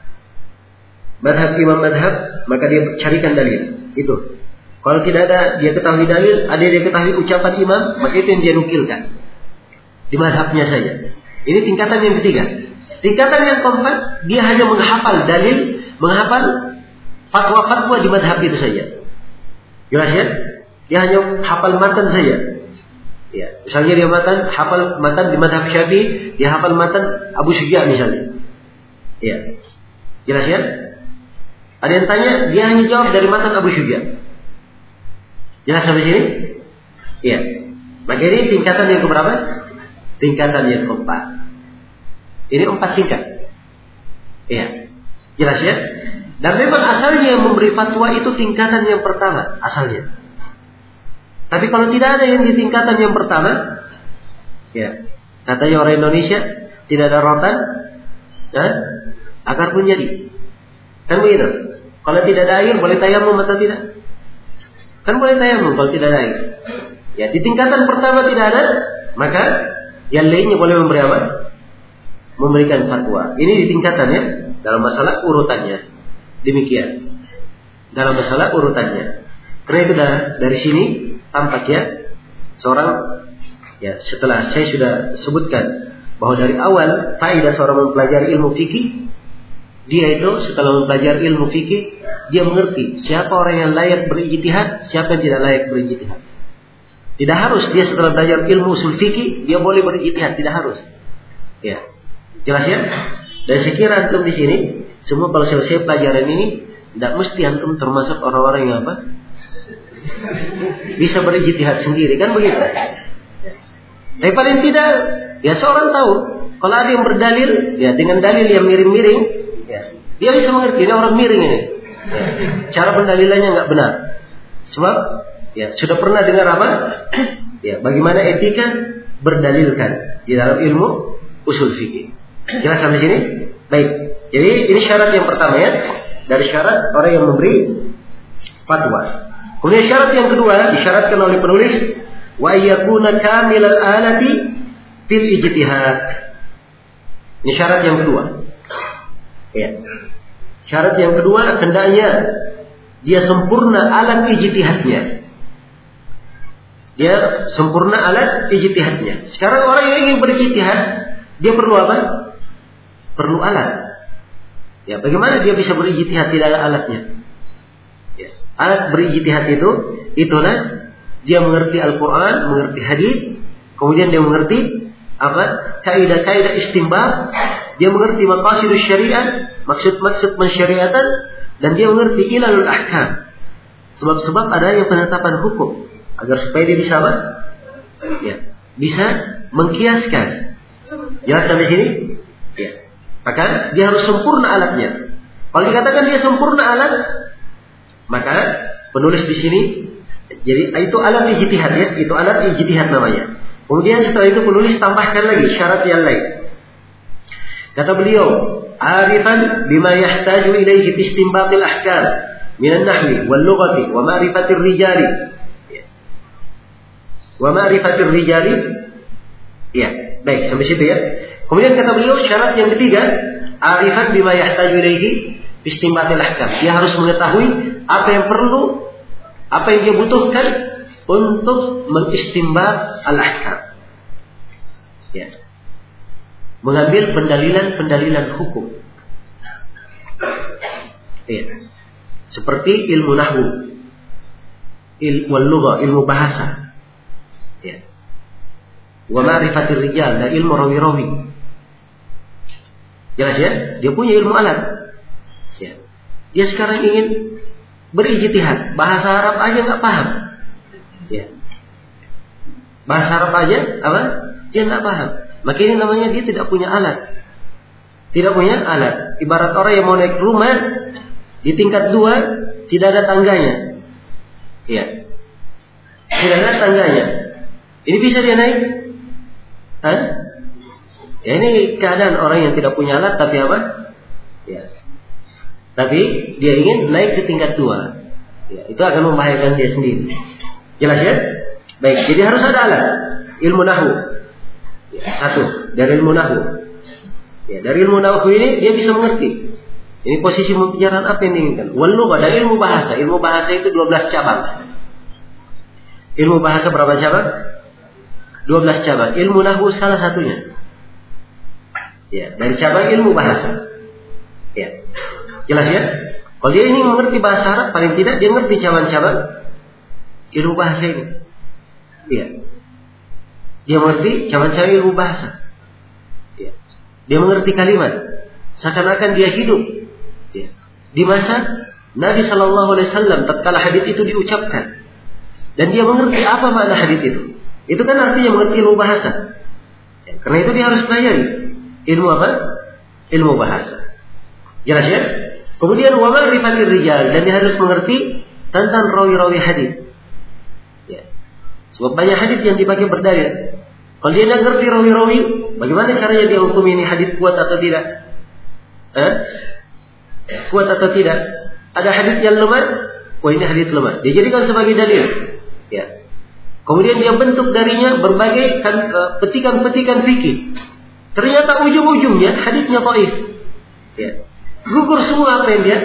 madhab imam madhab, maka dia carikan dalil. Itu. Kalau tidak ada dia ketahui dalil, ada dia ketahui ucapan imam, maka itu yang dia nukilkan. Di madhabnya saja. Ini tingkatan yang ketiga. Tingkatan yang keempat, dia hanya menghafal dalil, menghafal fatwa-fatwa di madhab itu saja. Jelas ya? Dia hanya hafal matan saja. Ya, misalnya dia hafal matan di madhab Syafi'i, dia hafal matan Abu Syuja misalnya. Ya. Jelas ya? Ada yang tanya, dia hanya jawab dari matan Abu Syuja. Jelas sampai sini? Iya. Maka ini tingkatan yang keberapa? Tingkatan yang keempat. Ini 4 tingkat. Iya. Jelas ya? Dan memang asalnya yang memberi fatwa itu tingkatan yang pertama. Asalnya. Tapi kalau tidak ada yang di tingkatan yang pertama, ya, katanya orang Indonesia, tidak ada rotan, ya, akar pun jadi. Kan begitu? Kalau tidak ada air, boleh tayamum atau tidak? Kan boleh tayamum kalau tidak ada air. Ya, di tingkatan pertama tidak ada, maka yang lainnya boleh memberi apa? Memberikan fatwa. Ini di tingkatannya dalam masalah urutannya. Demikian. Dalam masalah urutannya. Karena itu dari sini tampak ya seorang, ya, setelah saya sudah sebutkan bahwa dari awal faedah seorang mempelajari ilmu fikih, dia itu setelah mempelajari ilmu fikih, dia mengerti siapa orang yang layak berijtihad, siapa yang tidak layak berijtihad. Tidak harus dia setelah belajar ilmu usul fikih dia boleh berijtihad, tidak harus. Ya. Jelas ya? Dan saya kira antum di sini semua kalau selesai pelajaran ini tidak mesti antum termasuk orang-orang yang apa? Bisa berijtihad sendiri, kan begitu? Tapi paling tidak ya seorang tahu kalau ada yang berdalil ya dengan dalil yang miring-miring ya, dia bisa mengerti ini orang miring ini. Ya, cara pendalilannya nggak benar. Sebab ya sudah pernah dengar apa? Ya, bagaimana etika berdalilkan di dalam ilmu usul fikih. Jelas sampai sini? Baik. Jadi ini syarat yang pertama ya, dari syarat orang yang memberi fatwa. Kemudian syarat yang kedua disyaratkan oleh penulis wa yakuna kamilal alati fil ijtihad. Ini syarat yang kedua. Ya. Syarat yang kedua hendaknya dia sempurna alat ijtihadnya. Dia sempurna alat ijtihadnya. Sekarang orang yang ingin berijtihad, dia perlu apa? Perlu alat. Ya, bagaimana dia bisa berijtihad tidak ada alatnya? Ya. Alat berijtihad itu itulah dia mengerti Al-Quran, mengerti hadis, kemudian dia mengerti apa? Kaidah-kaidah istinbat, dia mengerti maqasidus syariat, maksud-maksud mensyariatan, dan dia mengerti ilalul ahkam. Sebab-sebab adanya penetapan hukum agar supaya dia bisa apa? Ya, bisa mengkiaskan. Jelas sampai sini? Ya. Maka dia harus sempurna alatnya. Kalau dikatakan dia sempurna alat, maka penulis di sini jadi itu alat ijtihad ya, itu alat ijtihad namanya. Kemudian setelah itu penulis tambahkan lagi syarat yang lain. Kata beliau, arifan bima yahtaju ilaihi fi istinbatil ahkam min an-nahwi wal lughati wa ma'rifatir rijali. Wa ma'rifatir rijali. Ya, baik sampai situ ya. Kemudian kata beliau syarat yang ketiga, arifan bima yahtaju ilaihi fi istinbatil ahkam. Dia harus mengetahui apa yang perlu, apa yang dia butuhkan untuk mengistinbat al-ahkam. Ya. Mengambil pendalilan-pendalilan hukum. Ya. Seperti ilmu nahwu, ilmu lughah, ilmu bahasa. Ya. Wa ma'rifatir rijal, dan ilmu rawi-rawi. Jelas ya? Dia punya ilmu alat. Ya. Dia sekarang ingin berijtihad, bahasa Arab aja nggak paham. Ya. Bahasa Arab aja apa? Dia nggak paham. Maka ini namanya dia tidak punya alat. Tidak punya alat. Ibarat orang yang mau naik rumah di tingkat 2 tidak ada tangganya. Ya. Tidak ada tangganya. Ini bisa dia naik? Hah? Ya, ini keadaan orang yang tidak punya alat tapi apa? Ya. Tapi dia ingin naik ke tingkat 2. Ya, itu akan membahayakan dia sendiri. Jelas ya? Baik, jadi harus ada alat. Ilmu nahwu. Ya, satu, dari ilmu nahwu. Ya, dari ilmu nahwu ini dia bisa mengerti. Ini posisi pembicaraan apa yang diinginkan. Wal lughah, dari ilmu bahasa. Ilmu bahasa itu 12 cabang. Ilmu bahasa berapa cabang? 12 cabang. Ilmu nahwu salah satunya. Ya, dari cabang ilmu bahasa. Ya. Jelas ya? Kalau dia ini mengerti bahasa Arab, paling tidak dia mengerti cabang-cabang ilmu bahasa ini. Ya. Dia mengerti cabang-cabang ilmu bahasa. Ya. Dia mengerti kalimat. Seakan-akan dia hidup. Ya. Di masa Nabi SAW tatkala hadits itu diucapkan. Dan dia mengerti apa makna hadits itu. Itu kan artinya mengerti ilmu bahasa. Ya. Karena itu dia harus pelajari. Ilmu apa? Ilmu bahasa. Jelas ya? Kemudian wa ma'rifatir rijal, dan dia harus mengerti tentang rawi-rawi hadis. Ya. Sebab banyak hadis yang dipakai berdalil. Kalau dia tidak ngerti rawi-rawi, bagaimana caranya dia hukum ini hadis kuat atau tidak? Kuat atau tidak? Ada hadis yang lemah, oh ini hadis lemah. Dia jadikan sebagai dalil. Ya. Kemudian dia bentuk darinya berbagai petikan-petikan fikih. Ternyata ujung-ujungnya hadisnya dhaif. Ya. Gugur semua apa yang dia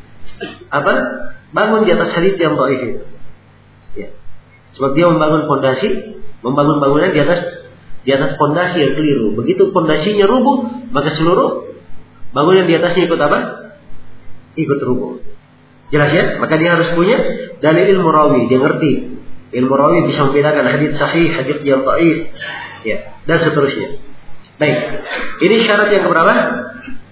bangun di atas hadis yang dhaif itu. Ya. Sebab dia membangun fondasi, membangun bangunan di atas fondasi yang keliru. Begitu fondasinya rubuh, maka seluruh bangunan di atasnya ikut apa? Ikut rubuh. Jelas ya? Maka dia harus punya dalil ilmu rawi, dia ngerti. Ilmu rawi bisa membedakan hadis sahih, hadis yang dhaif, ya, dan seterusnya. Baik. Ini syarat yang keberapa?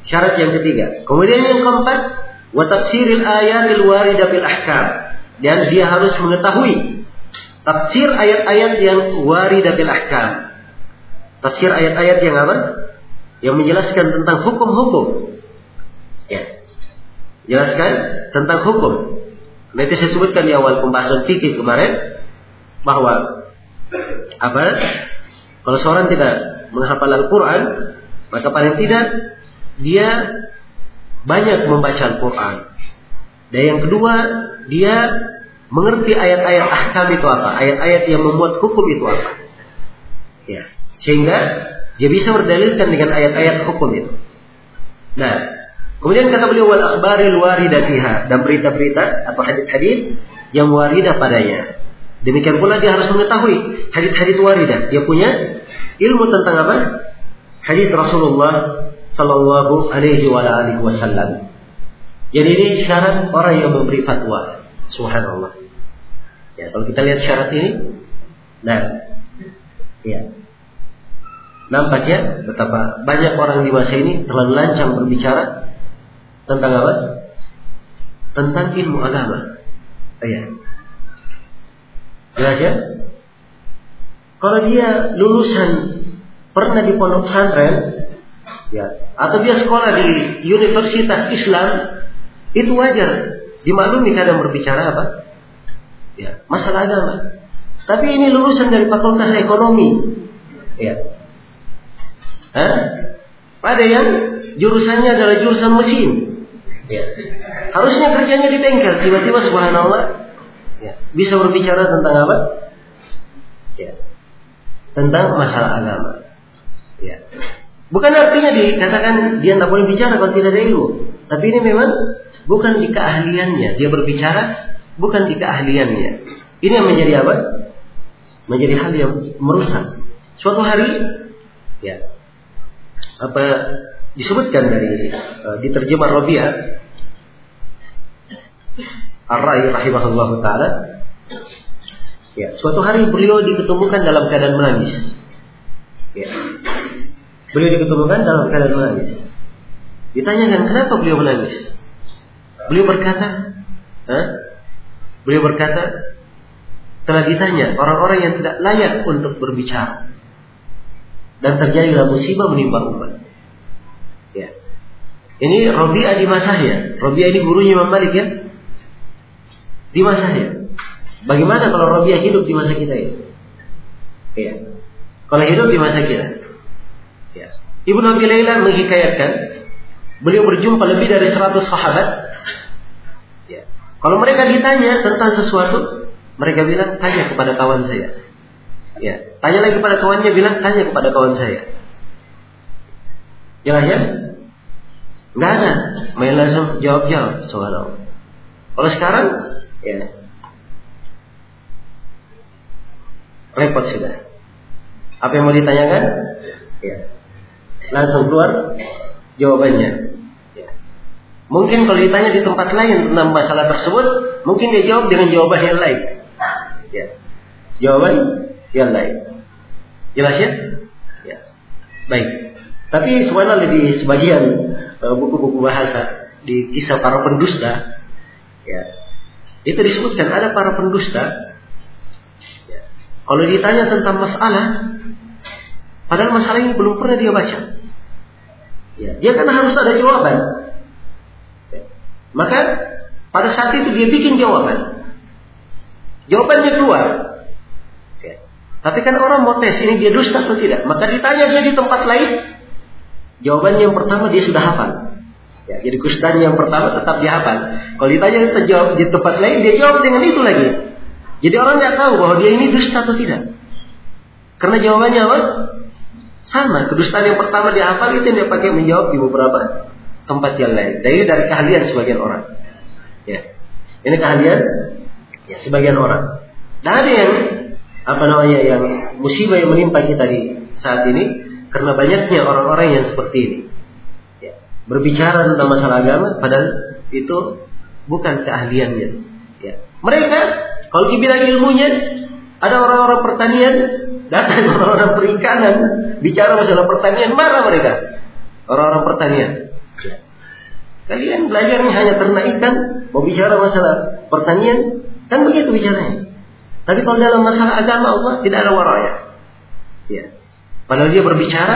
Syarat yang ketiga. Kemudian yang keempat, wa tafsiril ayatil waridah fil ahkam. Dan dia harus mengetahui tafsir ayat-ayat yang waridah fil ahkam. Tafsir ayat-ayat yang apa? Yang menjelaskan tentang hukum-hukum. Ya. Jelaskan tentang hukum. Nanti saya sebutkan di awal pembahasan fikih kemarin bahwa apa? Kalau seorang tidak menghafal Al-Quran, maka paling tidak dia banyak membaca Al-Quran. Dan yang kedua, dia mengerti ayat-ayat ahkam itu apa, ayat-ayat yang memuat hukum itu apa. Ya, sehingga dia bisa berdalilkan dengan ayat-ayat hukum itu. Nah, kemudian kata beliau wal akhbaril waridah fiha, dan berita-berita atau hadits-hadits yang waridah padanya. Demikian pula dia harus mengetahui hadits-hadits waridah. Dia punya ilmu tentang apa? Hadits Rasulullah sallallahu alaihi wasallam. Jadi ini syarat orang yang memberi fatwa. Subhanallah. Ya, kalau kita lihat syarat ini, nah, ya. Nampaknya betapa banyak orang di masa ini terlalu lancang berbicara tentang apa? Tentang ilmu agama. Ya. Jelas ya? Kalau dia lulusan pernah di pondok pesantren, ya, atau dia sekolah di universitas Islam, itu wajar dimaklumi kadang berbicara apa? Ya, masalah agama. Tapi ini lulusan dari fakultas ekonomi. Ya. Ada yang jurusannya adalah jurusan mesin. Ya. Harusnya kerjanya di bengkel, tiba-tiba subhanallah, ya, bisa berbicara tentang apa? Ya. Tentang masalah agama. Ya. Bukan artinya dikatakan dia tidak boleh bicara kalau tidak ada ilmu. Tapi ini memang bukan di keahliannya. Dia berbicara bukan di keahliannya. Ini yang menjadi apa? Menjadi hal yang merusak. Suatu hari, ya, apa disebutkan dari diterjemah Rabi'ah Ar-Ra'i rahimahullahu ta'ala, ya, suatu hari beliau diketemukan dalam keadaan menangis. Ya. Beliau diketemukan dalam keadaan menangis. Ditanyakan kenapa beliau menangis. Beliau berkata, telah ditanya orang-orang yang tidak layak untuk berbicara, dan terjadilah musibah menimpa umat. Ya. Ini Rabi'ah di masanya. Rabi'ah ini gurunya Imam Malik, ya. Di masanya. Bagaimana kalau Rabi'ah hidup di masa kita ini? Ya. Kalau hidup di masa kita. Ya. Ibnu Abi Layla menghikayatkan, beliau berjumpa lebih dari 100 sahabat. Ya. Kalau mereka ditanya tentang sesuatu, mereka bilang tanya kepada kawan saya. Ya. Tanya lagi kepada kawannya, bilang tanya kepada kawan saya. Jelas ya? Nggak ada main langsung jawab-jawab soal. Kalau sekarang, ya, repot sudah. Apa yang mau ditanyakan? Ya, langsung keluar jawabannya. Ya. Mungkin kalau ditanya di tempat lain tentang masalah tersebut, mungkin dia jawab dengan jawaban yang lain. Ya. Jawaban yang lain. Jelas ya? Ya. Baik. Tapi sebenarnya di sebagian buku-buku bahasa di kisah para pendusta, ya, itu disebutkan ada para pendusta. Ya. Kalau ditanya tentang masalah, padahal masalah ini belum pernah dia baca, ya, dia kan harus ada jawaban. Ya. Maka pada saat itu dia bikin jawaban. Jawabannya keluar. Ya. Tapi kan orang mau tes ini dia dusta atau tidak. Maka ditanya dia di tempat lain, jawabannya yang pertama dia sudah hafal. Ya, jadi kuistannya yang pertama tetap dia hafal. Kalau ditanya kita jawab di tempat lain, dia jawab dengan itu lagi. Jadi orang nggak tahu bahwa dia ini dusta atau tidak. Karena jawabannya apa? Sama. Kedustaan yang pertama dia hafal, itu yang dia pakai menjawab di beberapa tempat yang lain. Dan ini dari keahlian sebagian orang. Ya, ini keahlian, ya, sebagian orang. Dan ada yang yang musibah yang menimpa kita di saat ini karena banyaknya orang-orang yang seperti ini, ya, berbicara tentang masalah agama, padahal itu bukan keahliannya. Ya. Mereka kalau dibilang ilmunya, ada orang-orang pertanian, datang orang-orang perikanan, bicara masalah pertanian, marah mereka. Orang-orang pertanian, Kalian belajarnya hanya ternak ikan, mau bicara masalah pertanian, kan begitu bicaranya. Tapi kalau dalam masalah agama Allah tidak ada waraya. Ya. Padahal dia berbicara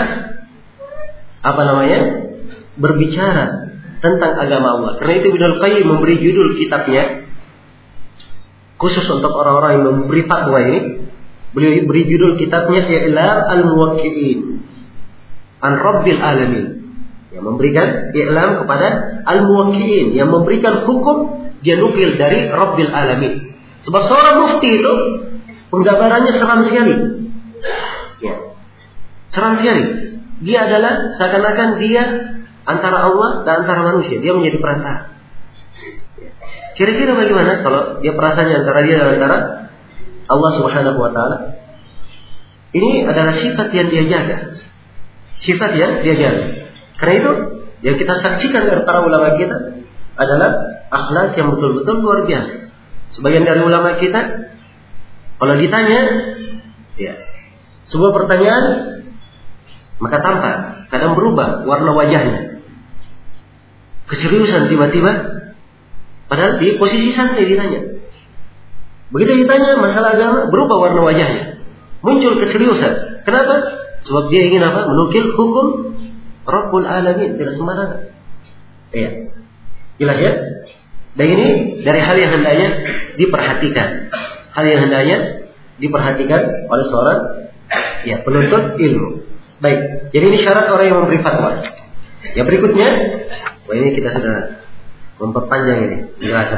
berbicara tentang agama Allah. Karena itu Ibnul Qayyim memberi judul kitabnya khusus untuk orang-orang yang memberi fatwa ini. Beliau beri judul kitabnya I'lam al-Muwaqqi'in an Rabbil Alamin. Yang memberikan i'lam kepada al-Muwaqqi'in, yang memberikan hukum, dia nukil dari Rabbil Alamin. Sebab seorang mufti itu penggambarannya seram sekali. Ya. Seram sekali. Dia adalah seakan-akan dia antara Allah dan antara manusia. Dia menjadi perantara. Kira-kira bagaimana kalau dia perasaannya antara dia dan antara Allah Subhanahu wa Ta'ala? Ini adalah sifat yang dia jaga. Sifat yang dia jaga. Karena itu yang kita saksikan dari para ulama kita adalah akhlak yang betul-betul luar biasa. Sebagian dari ulama kita kalau ditanya sebuah pertanyaan, maka tampak kadang berubah warna wajahnya. Keseriusan tiba-tiba, padahal di posisi santai ditanya. Begitu ditanya masalah agama, berubah warna wajahnya. Muncul keseriusan. Kenapa? Sebab dia ingin apa? Menukil hukum Rabbul Alamin, tidak sembarangan. Iya. Jelas ya? Dan ini dari hal yang hendaknya diperhatikan. Hal yang hendaknya diperhatikan oleh seorang penuntut ilmu. Baik, jadi ini syarat orang yang memberi fatwa. Yang berikutnya, ini kita sudah memperpanjang ini penjelasan.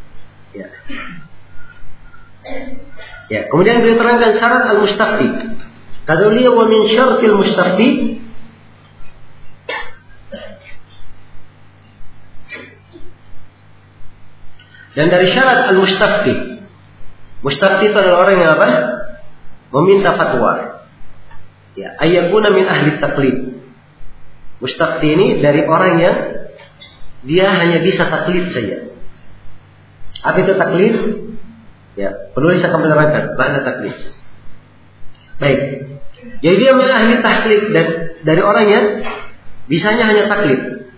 Kemudian beliau terangkan syarat al-mustafti. Kata beliau, wa min syaratil mustafti, dan dari syarat al-mustafti. Mustafti itu adalah orang yang apa? Meminta fatwa. Ayyakuna min ahli taklid. Mustafti ini dari orang yang dia hanya bisa taklid saja. Apa itu taklid? Penulis akan menerangkan makna taklid. Baik. Jadi dia min ahli taklid, dan dari orang yang bisanya hanya taklid.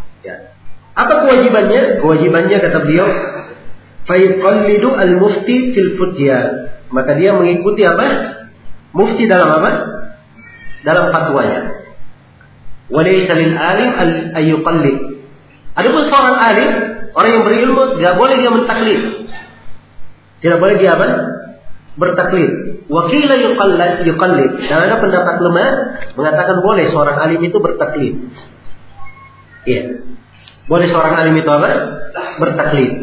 Apa kewajibannya? Kewajibannya kata beliau, fayuqallidu al-mufti fil futya. Maka dia mengikuti apa? Mufti dalam apa? Dalam fatwanya. Walaysa lil alim ayyuqallid. Adapun seorang alim, orang yang berilmu, tidak boleh dia mentaklid. Tidak boleh dia apa? Bertaklid. Wakila yuqallid. Dan ada pendapat lemah mengatakan boleh seorang alim itu bertaklid. Iya. Boleh seorang alim itu apa? Bertaklid.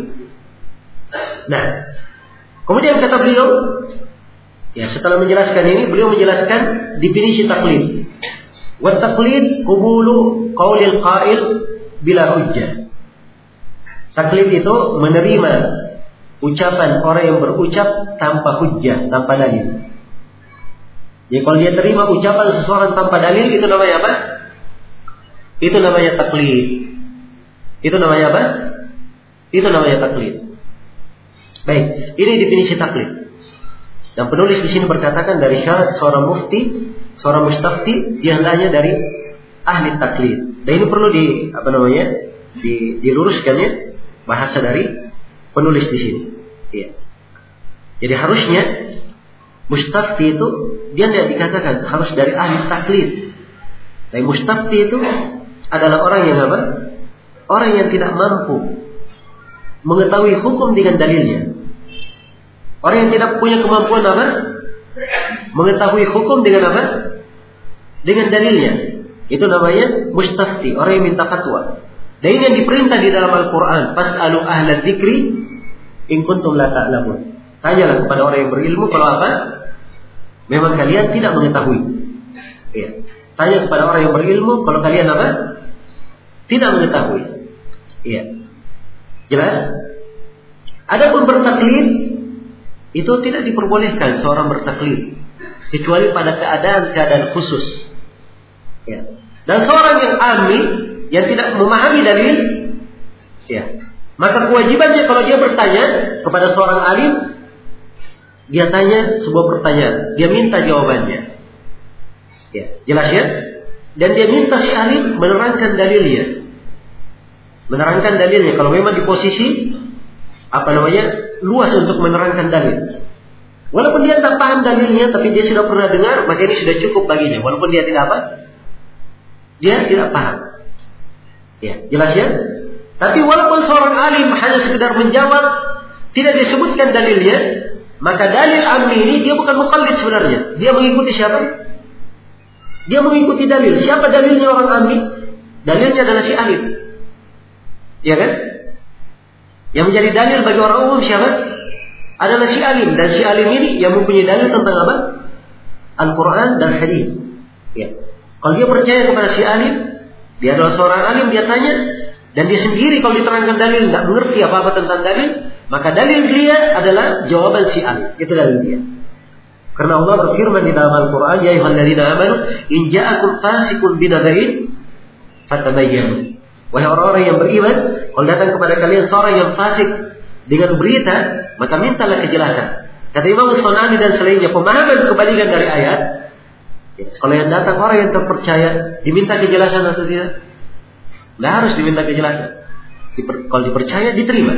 Nah, kemudian kata beliau, setelah menjelaskan ini, beliau menjelaskan definisi taklid. Wa taklid qubulu qaulil qail bila hujjah. Taklid itu menerima ucapan orang yang berucap tanpa hujjah, tanpa dalil. Jadi kalau dia terima ucapan seseorang tanpa dalil, itu namanya apa? Itu namanya taklid. Itu namanya apa? Itu namanya taklid. Baik, ini definisi taklid. Dan penulis di sini berkatakan dari syarat seorang mufti, seorang mustafti, dia hendaknya dari ahli taklid. Dan ini perlu diluruskan ya, bahasa dari penulis di sini. Ya. Jadi harusnya mustafti itu dia tidak dikatakan harus dari ahli taklid. Tapi mustafti itu adalah orang yang apa? Orang yang tidak mampu mengetahui hukum dengan dalilnya. Orang yang tidak punya kemampuan apa? Mengetahui hukum dengan apa? Dengan dalilnya. Itu namanya mustafti, orang yang minta fatwa. Dan ini yang diperintah di dalam Al-Quran. Fas'alu ahla dzikri in kuntum la ta'lamun. Tanyalah kepada orang yang berilmu kalau apa? Memang kalian tidak mengetahui. Ya. Tanya kepada orang yang berilmu kalau kalian apa? Tidak mengetahui. Iya. Jelas? Adapun bertaklid itu tidak diperbolehkan seorang bertaklid kecuali pada keadaan-keadaan khusus. Ya. Dan seorang yang ami, yang tidak memahami dalil, maka kewajibannya kalau dia bertanya kepada seorang alim, dia tanya sebuah pertanyaan, dia minta jawabannya. Ya, jelas ya? Dan dia minta si alim menerangkan dalilnya. menerangkan dalilnya. Kalau memang di posisi luas untuk menerangkan dalil. Walaupun dia tak paham dalilnya, tapi dia sudah pernah dengar, maka ini sudah cukup baginya. Walaupun dia tidak dia tidak paham. Ya, jelas ya? Tapi walaupun seorang alim hanya sekedar menjawab, tidak disebutkan dalilnya, maka dalil ammi ini dia bukan muqallid sebenarnya. Dia mengikuti siapa? Dia mengikuti dalil. Siapa dalilnya orang ammi? Dalilnya adalah si alim. Ya kan? Yang menjadi dalil bagi orang umum siapa? Adalah si alim. Dan si alim ini yang mempunyai dalil tentang apa? Al-Quran dan hadis. Ya. Kalau dia percaya kepada si alim, dia adalah seorang alim, dia tanya, dan dia sendiri kalau diterangkan dalil nggak mengerti apa-apa tentang dalil, maka dalil dia adalah jawaban si alim. Itu dalil dia. Karena Allah berfirman di dalam Al-Quran, ya ayyuhalladzina amanu in ja'akum fasiqun binaba'in fatabayyanu. Wahai orang-orang yang beriman, kalau datang kepada kalian seorang yang fasik dengan berita, maka mintalah kejelasan. Kata Imam As-Sunani dan selainnya, pemahaman kebalikan dari ayat. Kalau yang datang orang yang terpercaya, diminta kejelasan atau tidak? Tidak harus diminta kejelasan. Kalau dipercaya, diterima.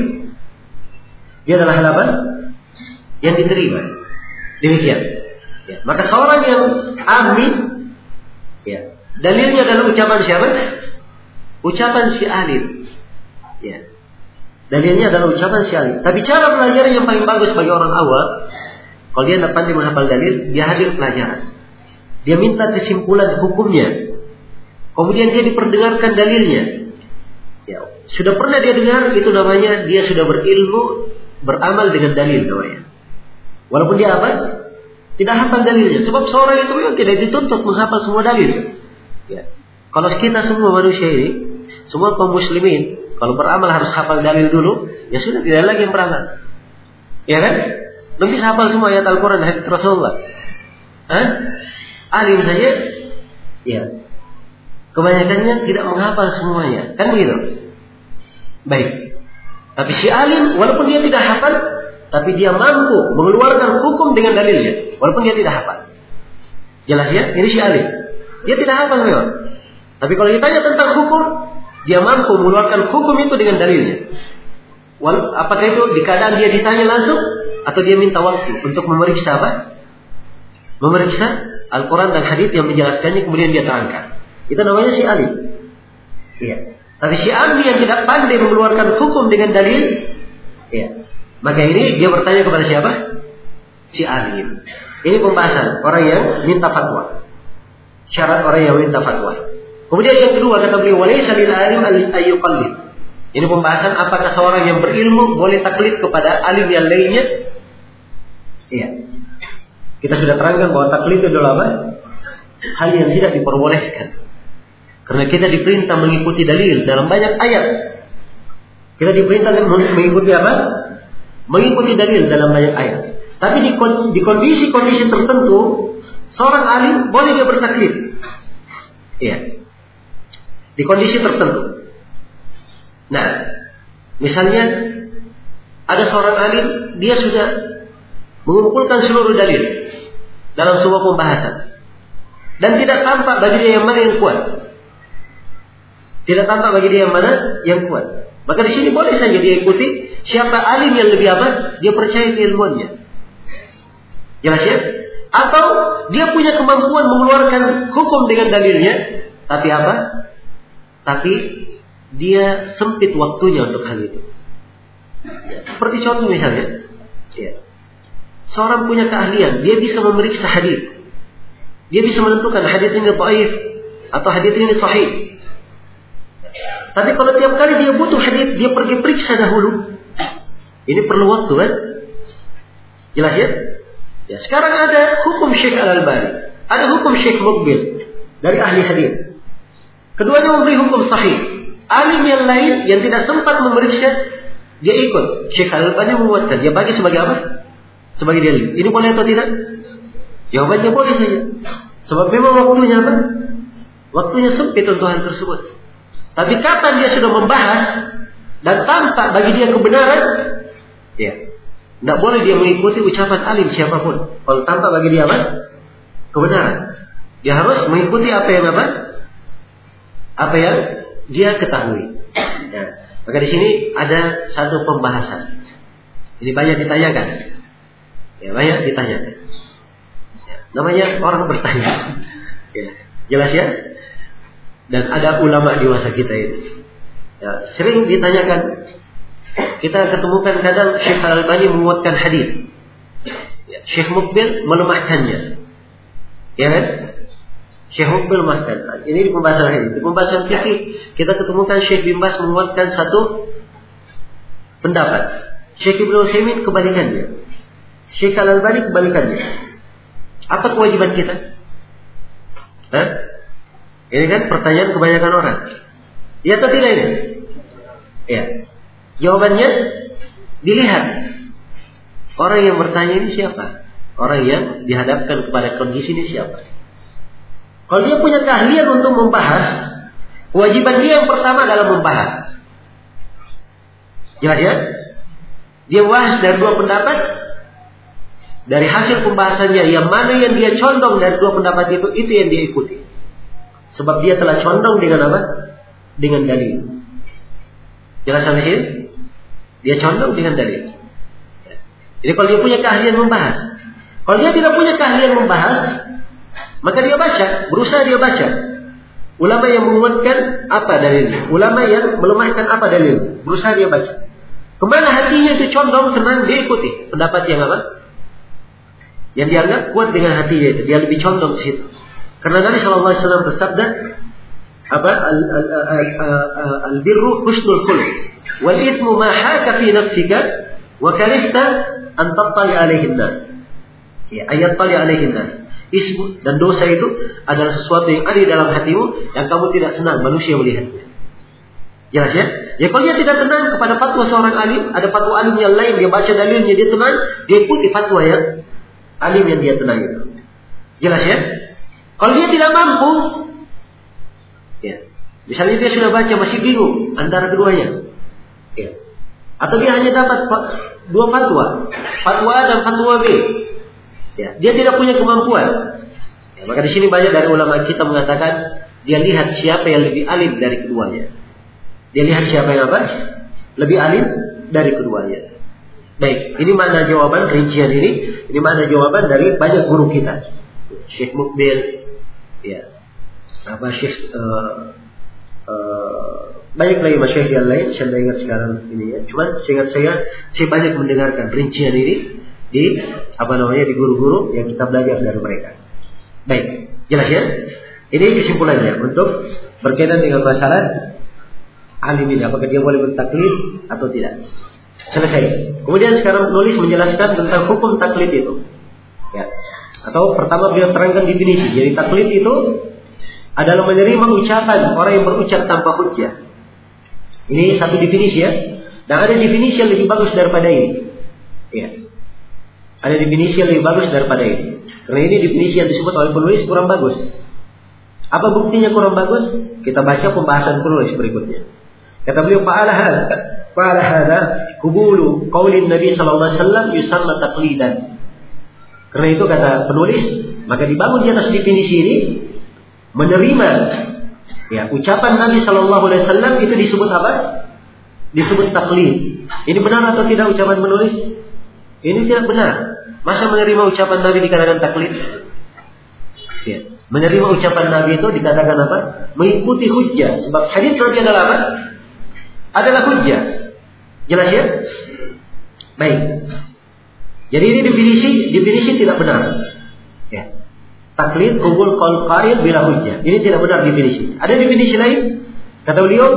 Dia adalah hal apa? Yang diterima. Demikian. Ya. Maka seorang yang amin, ya, dalilnya adalah ucapan siapa? Ucapan si alim. Ya. Dalilnya adalah ucapan si alim. Tapi cara pelajaran yang paling bagus bagi orang awam, kalau dia tidak pandai menghafal dalil, dia hadir pelajaran. Dia minta kesimpulan hukumnya. Kemudian dia diperdengarkan dalilnya. Ya. Sudah pernah dia dengar, itu namanya dia sudah berilmu, beramal dengan dalil namanya. Walaupun dia apa? Tidak hafal dalilnya. Sebab seorang itu memang tidak dituntut menghafal semua dalil. Ya. Kalau kita semua manusia ini, semua kaum muslimin, kalau beramal harus hafal dalil dulu, ya sudah tidak lagi yang beramal. Ya kan? Belum bisa hafal semua ayat Al-Quran, hadits Rasulullah. Alim saja, ya. Kebanyakannya tidak menghafal semuanya. Kan begitu? Baik. Tapi si alim, walaupun dia tidak hafal, tapi dia mampu mengeluarkan hukum dengan dalilnya, walaupun dia tidak hafal. Jelas ya? Ini si alim. Dia tidak hafal memang. Tapi kalau ditanya tentang hukum, dia mampu mengeluarkan hukum itu dengan dalilnya. Apakah itu di keadaan dia ditanya langsung, atau dia minta waktu untuk memeriksa apa? Memeriksa Al-Quran dan hadits yang menjelaskannya, kemudian dia terangkan. Itu namanya si alim. Iya. Tapi si alim yang tidak pandai mengeluarkan hukum dengan dalil, iya. Maka ini dia bertanya kepada siapa? Si alim. Ini pembahasan orang yang minta fatwa. Syarat orang yang minta fatwa. Kemudian yang kedua kata beliau, walaysa lil alim ayyuqallid. Ini pembahasan apakah seorang yang berilmu boleh taklid kepada alim yang lainnya? Iya. Kita sudah terangkan bahwa taklid itu adalah apa? Hal yang tidak diperbolehkan. Karena kita diperintah mengikuti dalil dalam banyak ayat. Kita diperintah mengikuti apa? Mengikuti dalil dalam banyak ayat. Tapi di kondisi-kondisi tertentu, seorang alim boleh dia bertaklid. Iya. Di kondisi tertentu. Nah, misalnya ada seorang alim, dia sudah mengumpulkan seluruh dalil dalam sebuah pembahasan, dan tidak tampak bagi dia yang mana yang kuat. Tidak tampak bagi dia yang mana yang kuat. Maka di sini boleh saja dia ikuti siapa alim yang lebih apa? Dia percaya keilmuannya. Jelas ya? Atau dia punya kemampuan mengeluarkan hukum dengan dalilnya, tapi apa? Tapi dia sempit waktunya untuk hal itu. Ya, seperti contoh misalnya, ya, seorang punya keahlian, dia bisa memeriksa hadis. Dia bisa menentukan hadis ini dhaif atau hadis ini sahih. Tapi kalau tiap kali dia butuh hadis, dia pergi periksa dahulu. Ini perlu waktu kan? Jelas ya? Ya, sekarang ada hukum Syekh Al-Albani, ada hukum Syekh Muqbil dari ahli hadis. Keduanya memberi hukum sahih. Alim yang lain yang tidak sempat memeriksa, dia ikut. Syekh Al-Albani menguatkan, dia bagi sebagai apa? Sebagai dalil. Ini boleh atau tidak? Jawabannya boleh saja. Sebab memang waktunya apa? Waktunya sempit untuk hal tersebut. Tapi kapan dia sudah membahas dan tampak bagi dia kebenaran, ya, tidak boleh dia mengikuti ucapan alim siapapun. Kalau tampak bagi dia apa? Kebenaran. Dia harus mengikuti apa yang dia ketahui. Ya. Maka di sini ada satu pembahasan. Ini banyak ditanyakan. Ya, banyak ditanyakan. Ya, namanya orang bertanya. Ya, jelas ya? Dan ada ulama di masa kita ini. Ya, sering ditanyakan. Kita ketemukan kadang Syekh Al-Albani menguatkan hadis. Ya, Syekh Muqbil melemahkannya. Ya kan? Syekh Muqbil melemahkan. Ini di pembahasan hadis. Di pembahasan fikih kita ketemukan Syekh bin Baz menguatkan satu pendapat. Syekh Ibnu Utsaimin kebalikannya. Syekh Al-Albani kebalikannya. Apa kewajiban kita? Hah? Ini kan pertanyaan kebanyakan orang. Iya atau tidak ini? Ya. Jawabannya dilihat. Orang yang bertanya ini siapa? Orang yang dihadapkan kepada kondisi ini siapa? Kalau dia punya keahlian untuk membahas, kewajiban dia yang pertama adalah membahas. Jelas ya? Dia bahas dari dua pendapat. Dari hasil pembahasannya, yang mana yang dia condong dari dua pendapat itu yang dia ikuti. Sebab dia telah condong dengan apa? Dengan dalil. Jelas sampai sini? Dia condong dengan dalil. Jadi kalau dia punya keahlian membahas. Kalau dia tidak punya keahlian membahas, maka dia baca, berusaha dia baca. Ulama yang menguatkan apa dalilnya? Ulama yang melemahkan apa dalil? Berusaha dia baca. Kemana hatinya itu condong, tenang, dia ikuti pendapat yang apa? Yang dianggap kuat dengan hatinya itu, dia lebih condong ke situ. Karena Nabi SAW bersabda, apa? Al-birru husnul khuluq, wal ithmu ma haka fi nafsika, wa karihta an tattali alaihi nas. Ya, ayat tali alaihi nas. Ismu dan dosa itu adalah sesuatu yang ada di dalam hatimu yang kamu tidak senang manusia melihatnya. Jelas ya? Ya kalau dia tidak tenang kepada fatwa seorang alim, ada fatwa alim yang lain, dia baca dalilnya, dia tenang, dia ikuti fatwa yang alim yang dia tenang itu. Jelas ya? Kalau dia tidak mampu, ya, misalnya dia sudah baca masih bingung antara keduanya, ya, atau dia hanya dapat dua fatwa, fatwa A dan fatwa B, ya, dia tidak punya kemampuan. Ya, maka di sini banyak dari ulama kita mengatakan dia lihat siapa yang lebih alim dari keduanya. Dia lihat siapa yang apa? Lebih alim dari keduanya. Baik, ini mana jawaban rincian ini? Ini mana jawaban dari banyak guru kita. Syekh Muqbil, ya, apa Syekh banyak lagi masyayikh yang lain. Saya tidak ingat sekarang ini ya. Cuman seingat saya banyak mendengarkan rincian ini di di guru-guru yang kita belajar dari mereka. Baik, jelas ya? Ini kesimpulannya untuk berkaitan dengan masalah alim ini, apakah dia boleh bertaklid atau tidak. Selesai. Kemudian sekarang penulis menjelaskan tentang hukum taklid itu. Ya. Atau pertama beliau terangkan definisi. Jadi taklid itu adalah menerima ucapan orang yang berucap tanpa hujjah. Ini satu definisi ya. Dan ada definisi yang lebih bagus daripada ini. Ya. Ada definisi yang lebih bagus daripada ini. Karena ini definisi yang disebut oleh penulis kurang bagus. Apa buktinya kurang bagus? Kita baca pembahasan penulis berikutnya. Kata beliau, fa'ala hadha qubulu qaulin Nabi sallallahu alaihi wasallam yusamma taqlidan. Karena itu kata penulis, maka dibangun di atas definisi ini menerima ya ucapan Nabi sallallahu alaihi wasallam itu disebut apa? Disebut taklid. Ini benar atau tidak ucapan penulis? Ini tidak benar. Masa menerima ucapan Nabi dikatakan taklid? Ya. Menerima ucapan Nabi itu dikatakan apa? Mengikuti hujjah. Sebab hadis Nabi adalah apa? Adalah hujjah. Jelas ya? Baik. Jadi ini definisi tidak benar. Ya. Taklid qubul qaul qail bila hujjah. Ini tidak benar definisi. Ada definisi lain? Kata beliau,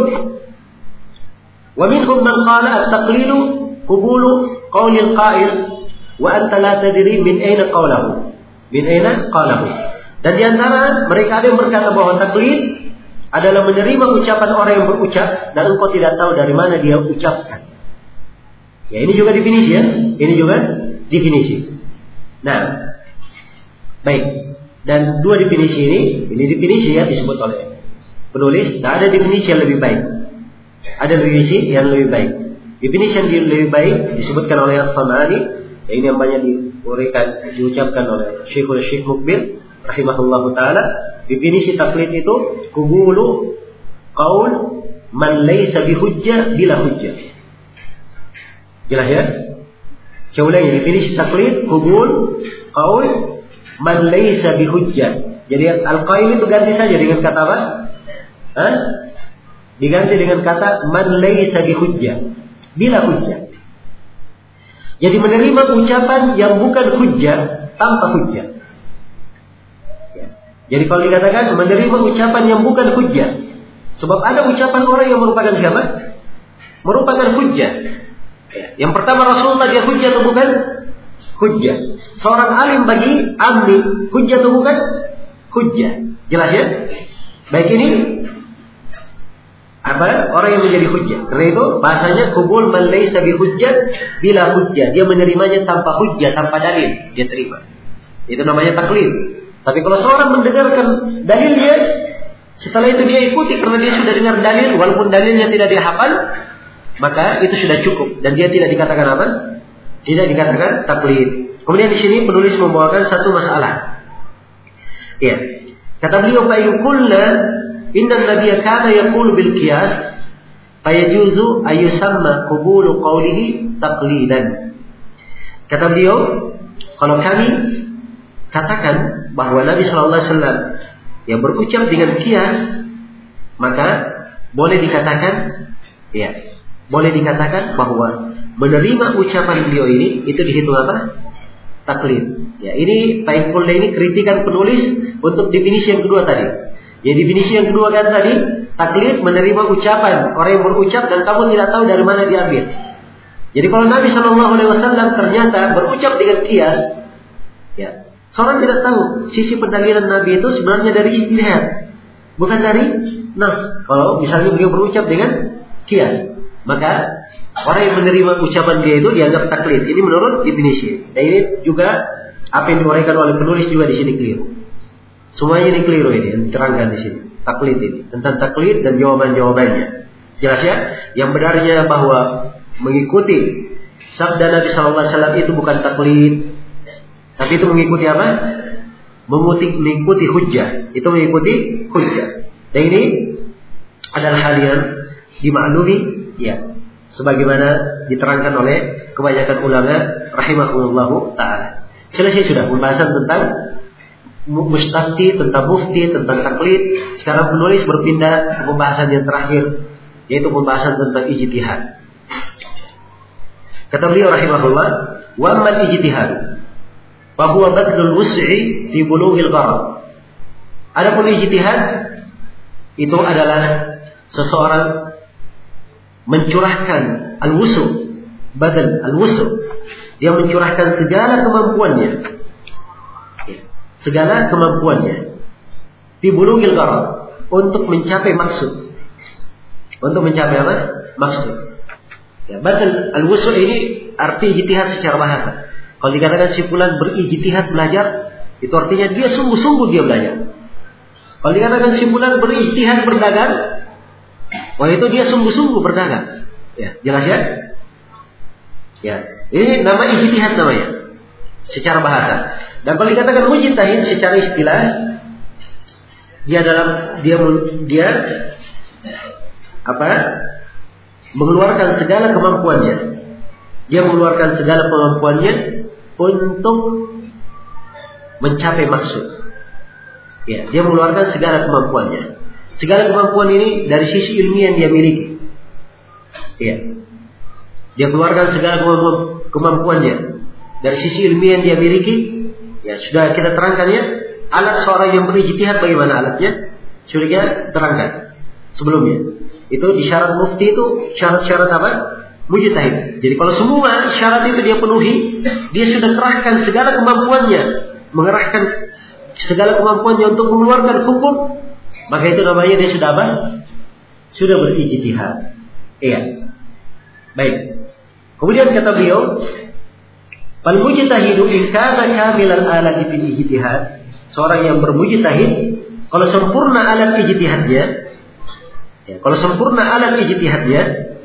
wa minhum man qala at-taqlidu qubulu qaulil qail wa anta la tadri min ayna qawlahu. Min ayna qalahu. Dan di antara mereka ada yang berkata bahwa taklid adalah menerima ucapan orang yang berucap dan engkau tidak tahu dari mana dia ucapkan. Ya, ini juga definisi ya. Ini juga definisi. Nah, baik. Dan dua definisi ini definisi ya disebut oleh penulis. Dan ada definisi yang lebih baik. Ada definisi yang lebih baik. Definisi yang lebih baik disebutkan oleh As-Sanani. Ya, ini yang banyak diucapkan oleh Syekh Muqbil rahimahullahu taala. Definisi taklid itu qubulu qaul man laysa bihujjah bila hujjah. Jelas ya? Saya ulangi, definisi taklid, qubul, qaul, man laysa bihujjah. Jadi al-qail itu ganti saja dengan kata apa? Diganti dengan kata man laysa bihujjah, bila hujjah. Jadi menerima ucapan yang bukan hujjah tanpa hujjah. Jadi kalau dikatakan menerima ucapan yang bukan hujjah, sebab ada ucapan orang yang merupakan siapa? Merupakan hujjah. Yang pertama, Rasulullah dia hujjah atau bukan? Hujjah. Seorang alim bagi amli hujjah atau bukan? Hujjah. Jelas ya? Baik, ini apa? Orang yang menjadi hujjah. Karena itu bahasanya qubul man laysa bihujjah bila hujjah. Dia menerimanya tanpa hujjah, tanpa dalil, dia terima. Itu namanya taklid. Tapi kalau seorang mendengarkan dalilnya, setelah itu dia ikuti karena dia sudah dengar dalil, walaupun dalilnya tidak dia hafal, maka itu sudah cukup dan dia tidak dikatakan apa? Tidak dikatakan taklid. Kemudian di sini penulis membawakan satu masalah. Ya. Kata beliau, fa yuqulna inna an-nabiyya kana yaqulu bil qiyas fayajuzu ayusamma qabulu qawlihi taqlidan. Kata beliau, kalau kami katakan bahwa Nabi sallallahu alaihi wasallam yang berucap dengan qiyas, maka boleh dikatakan bahwa menerima ucapan beliau ini itu dihitung apa? Taklid. Ya, ini Taifullah ini kritikan penulis untuk definisi yang kedua tadi. Ya, definisi yang kedua kan tadi, taklid menerima ucapan orang yang berucap dan kamu tidak tahu dari mana diambil. Jadi kalau Nabi sallallahu alaihi wasallam ternyata berucap dengan qiyas, ya, seorang tidak tahu sisi pendalilan Nabi itu sebenarnya dari ijtihad, bukan dari nas. Kalau misalnya beliau berucap dengan qiyas, maka orang yang menerima ucapan dia itu dianggap taklid. Ini menurut definisi. Dan ini juga apa yang diuraikan oleh penulis juga di sini keliru. Semuanya ini keliru ini yang diterangkan di sini. Taklid ini tentang taklid dan jawaban-jawabannya. Jelas ya? Yang benarnya bahwa mengikuti sabda Nabi sallallahu alaihi wasallam itu bukan taklid, tapi itu mengikuti apa? Mengikuti hujjah. Itu mengikuti hujjah. Dan ini adalah hal yang dimaklumi, ya, sebagaimana diterangkan oleh kebanyakan ulama rahimahumullahu taala. Selesai sudah pembahasan tentang mustafti, tentang mufti, tentang taklid. Sekarang penulis berpindah ke pembahasan yang terakhir, yaitu pembahasan tentang ijtihad. Kata beliau rahimahullah, wa ammal ijtihad fa huwa badlul wus'i fi bulughil gharad. Adapun ijtihad itu adalah seseorang mencurahkan al-wusu', badal al-wusu'. Dia mencurahkan segala kemampuannya fi bulughil gharad, untuk mencapai maksud. Untuk mencapai apa? Maksud. Ya, badal al-wusu' ini arti ijtihad secara bahasa. Kalau dikatakan si fulan berijtihad belajar, itu artinya dia sungguh-sungguh dia belajar. Kalau dikatakan si fulan berijtihad berdagang, wah itu dia sungguh-sungguh berdagang. Ya, jelas ya? Ya, ini nama ijtihad namanya secara bahasa. Dan kalau dikatakan mujtahid secara istilah, dia apa? Mengeluarkan segala kemampuannya. Dia mengeluarkan segala kemampuannya untuk mencapai maksud. Ya, dia mengeluarkan segala kemampuannya. Segala kemampuan ini dari sisi ilmiah yang dia miliki. Ya. Dia keluarkan segala kemampuannya dari sisi ilmiah yang dia miliki. Ya, sudah kita terangkan ya. Alat seorang yang berijtihad bagaimana alatnya? Sudah kita terangkan sebelumnya. Itu di syarat mufti itu syarat-syarat apa? Mujtahid. Jadi kalau semua syarat itu dia penuhi, dia sudah kerahkan segala kemampuannya, mengerahkan segala kemampuannya untuk mengeluarkan hukum, maka itu namanya dia sudah apa? Sudah berijtihad. Iya. Baik. Kemudian kata beliau, fal mujtahidu in kana kamilan alati fil ijtihad. Seorang yang bermujtahid kalau sempurna alat ijtihadnya, ya, kalau sempurna alat ijtihadnya,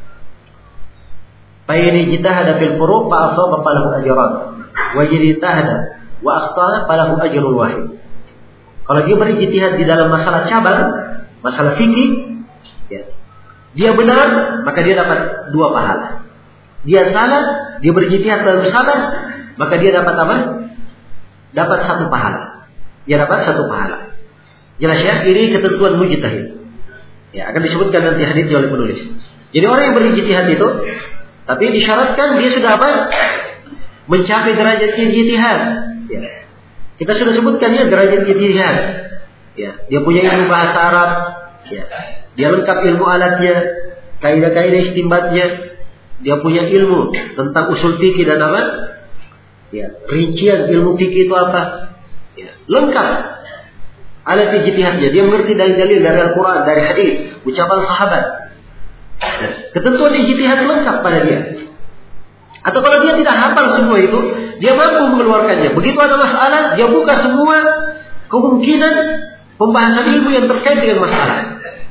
fa in ijtahada fil furu' fa asaba falahu ajran, wa ijtahada wa akhta falahu ajrun wahid. Kalau dia berijtihad di dalam masalah cabang, masalah fikih, ya, Dia benar, maka dia dapat 2 pahala. Dia salah, dia berijtihad dalam salah, maka dia dapat apa? Dapat 1 pahala. Dia dapat 1 pahala. Jelas ya? Ini ketentuan mujtahid. Ya, akan disebutkan nanti hadisnya oleh penulis. Jadi orang yang berijtihad itu, tapi disyaratkan dia sudah apa? Mencapai derajat ijtihad. Ya. Kita sudah sebutkan ya derajat ijtihad. Ya, dia punya ilmu bahasa Arab. Ya. Dia lengkap ilmu alatnya, kaidah-kaidah istinbatnya. Dia punya ilmu tentang usul fikih dan apa? Ya, rincian ilmu fikih itu apa? Ya, lengkap. Alat ijtihadnya, dia mengerti dari dalil dari Al-Quran, dari hadis, ucapan sahabat. Ya, ketentuan ijtihad lengkap pada dia. Atau kalau dia tidak hafal semua itu, dia mampu mengeluarkannya. Begitu ada masalah, dia buka semua kemungkinan pembahasan ilmu yang terkait dengan masalah.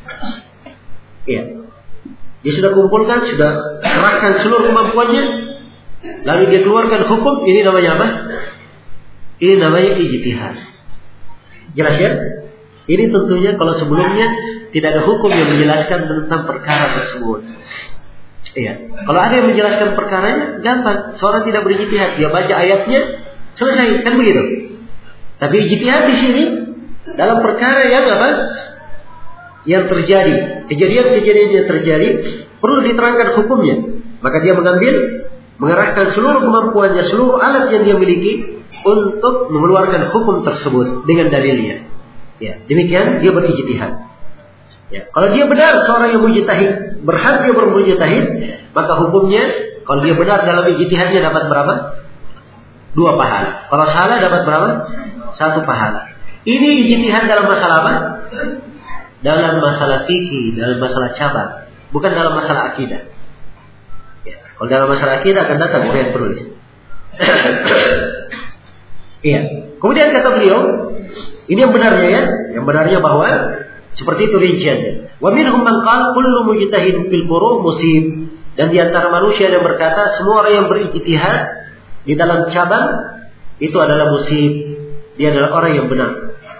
Ya. Dia sudah kumpulkan, sudah serahkan seluruh kemampuannya, lalu dia keluarkan hukum. Ini namanya apa? Ini namanya ijtihad. Jelas ya? Ini tentunya kalau sebelumnya tidak ada hukum yang menjelaskan tentang perkara tersebut. Iya. Kalau ada yang menjelaskan perkaranya, gampang. Seorang tidak berijtihad, dia baca ayatnya, selesai, kan begitu. Tapi ijtihad di sini dalam perkara yang apa? Yang terjadi, kejadian-kejadian yang terjadi perlu diterangkan hukumnya. Maka dia mengarahkan seluruh kemampuannya, seluruh alat yang dia miliki untuk mengeluarkan hukum tersebut dengan dalilnya. Ya, demikian dia berijtihad. Ya, kalau dia benar seorang yang mujtahid, berhak dia bermujtahid, maka hukumnya kalau dia benar dalam ijtihadnya dapat berapa? 2 pahala. Kalau salah dapat berapa? 1 pahala. Ini ijtihad dalam masalah apa? Dalam masalah fikih, dalam masalah cabang, bukan dalam masalah akidah. Ya, kalau dalam masalah akidah akan datang oleh yang penulis. Iya. Kemudian kata beliau, ini yang benarnya ya, yang benarnya bahwa seperti itu rinciannya. Wa minhum man qala kullu mujtahidin fil furu' musib. Dan di antara manusia yang berkata semua orang yang berijtihad di dalam cabang itu adalah musib. Dia adalah orang yang benar.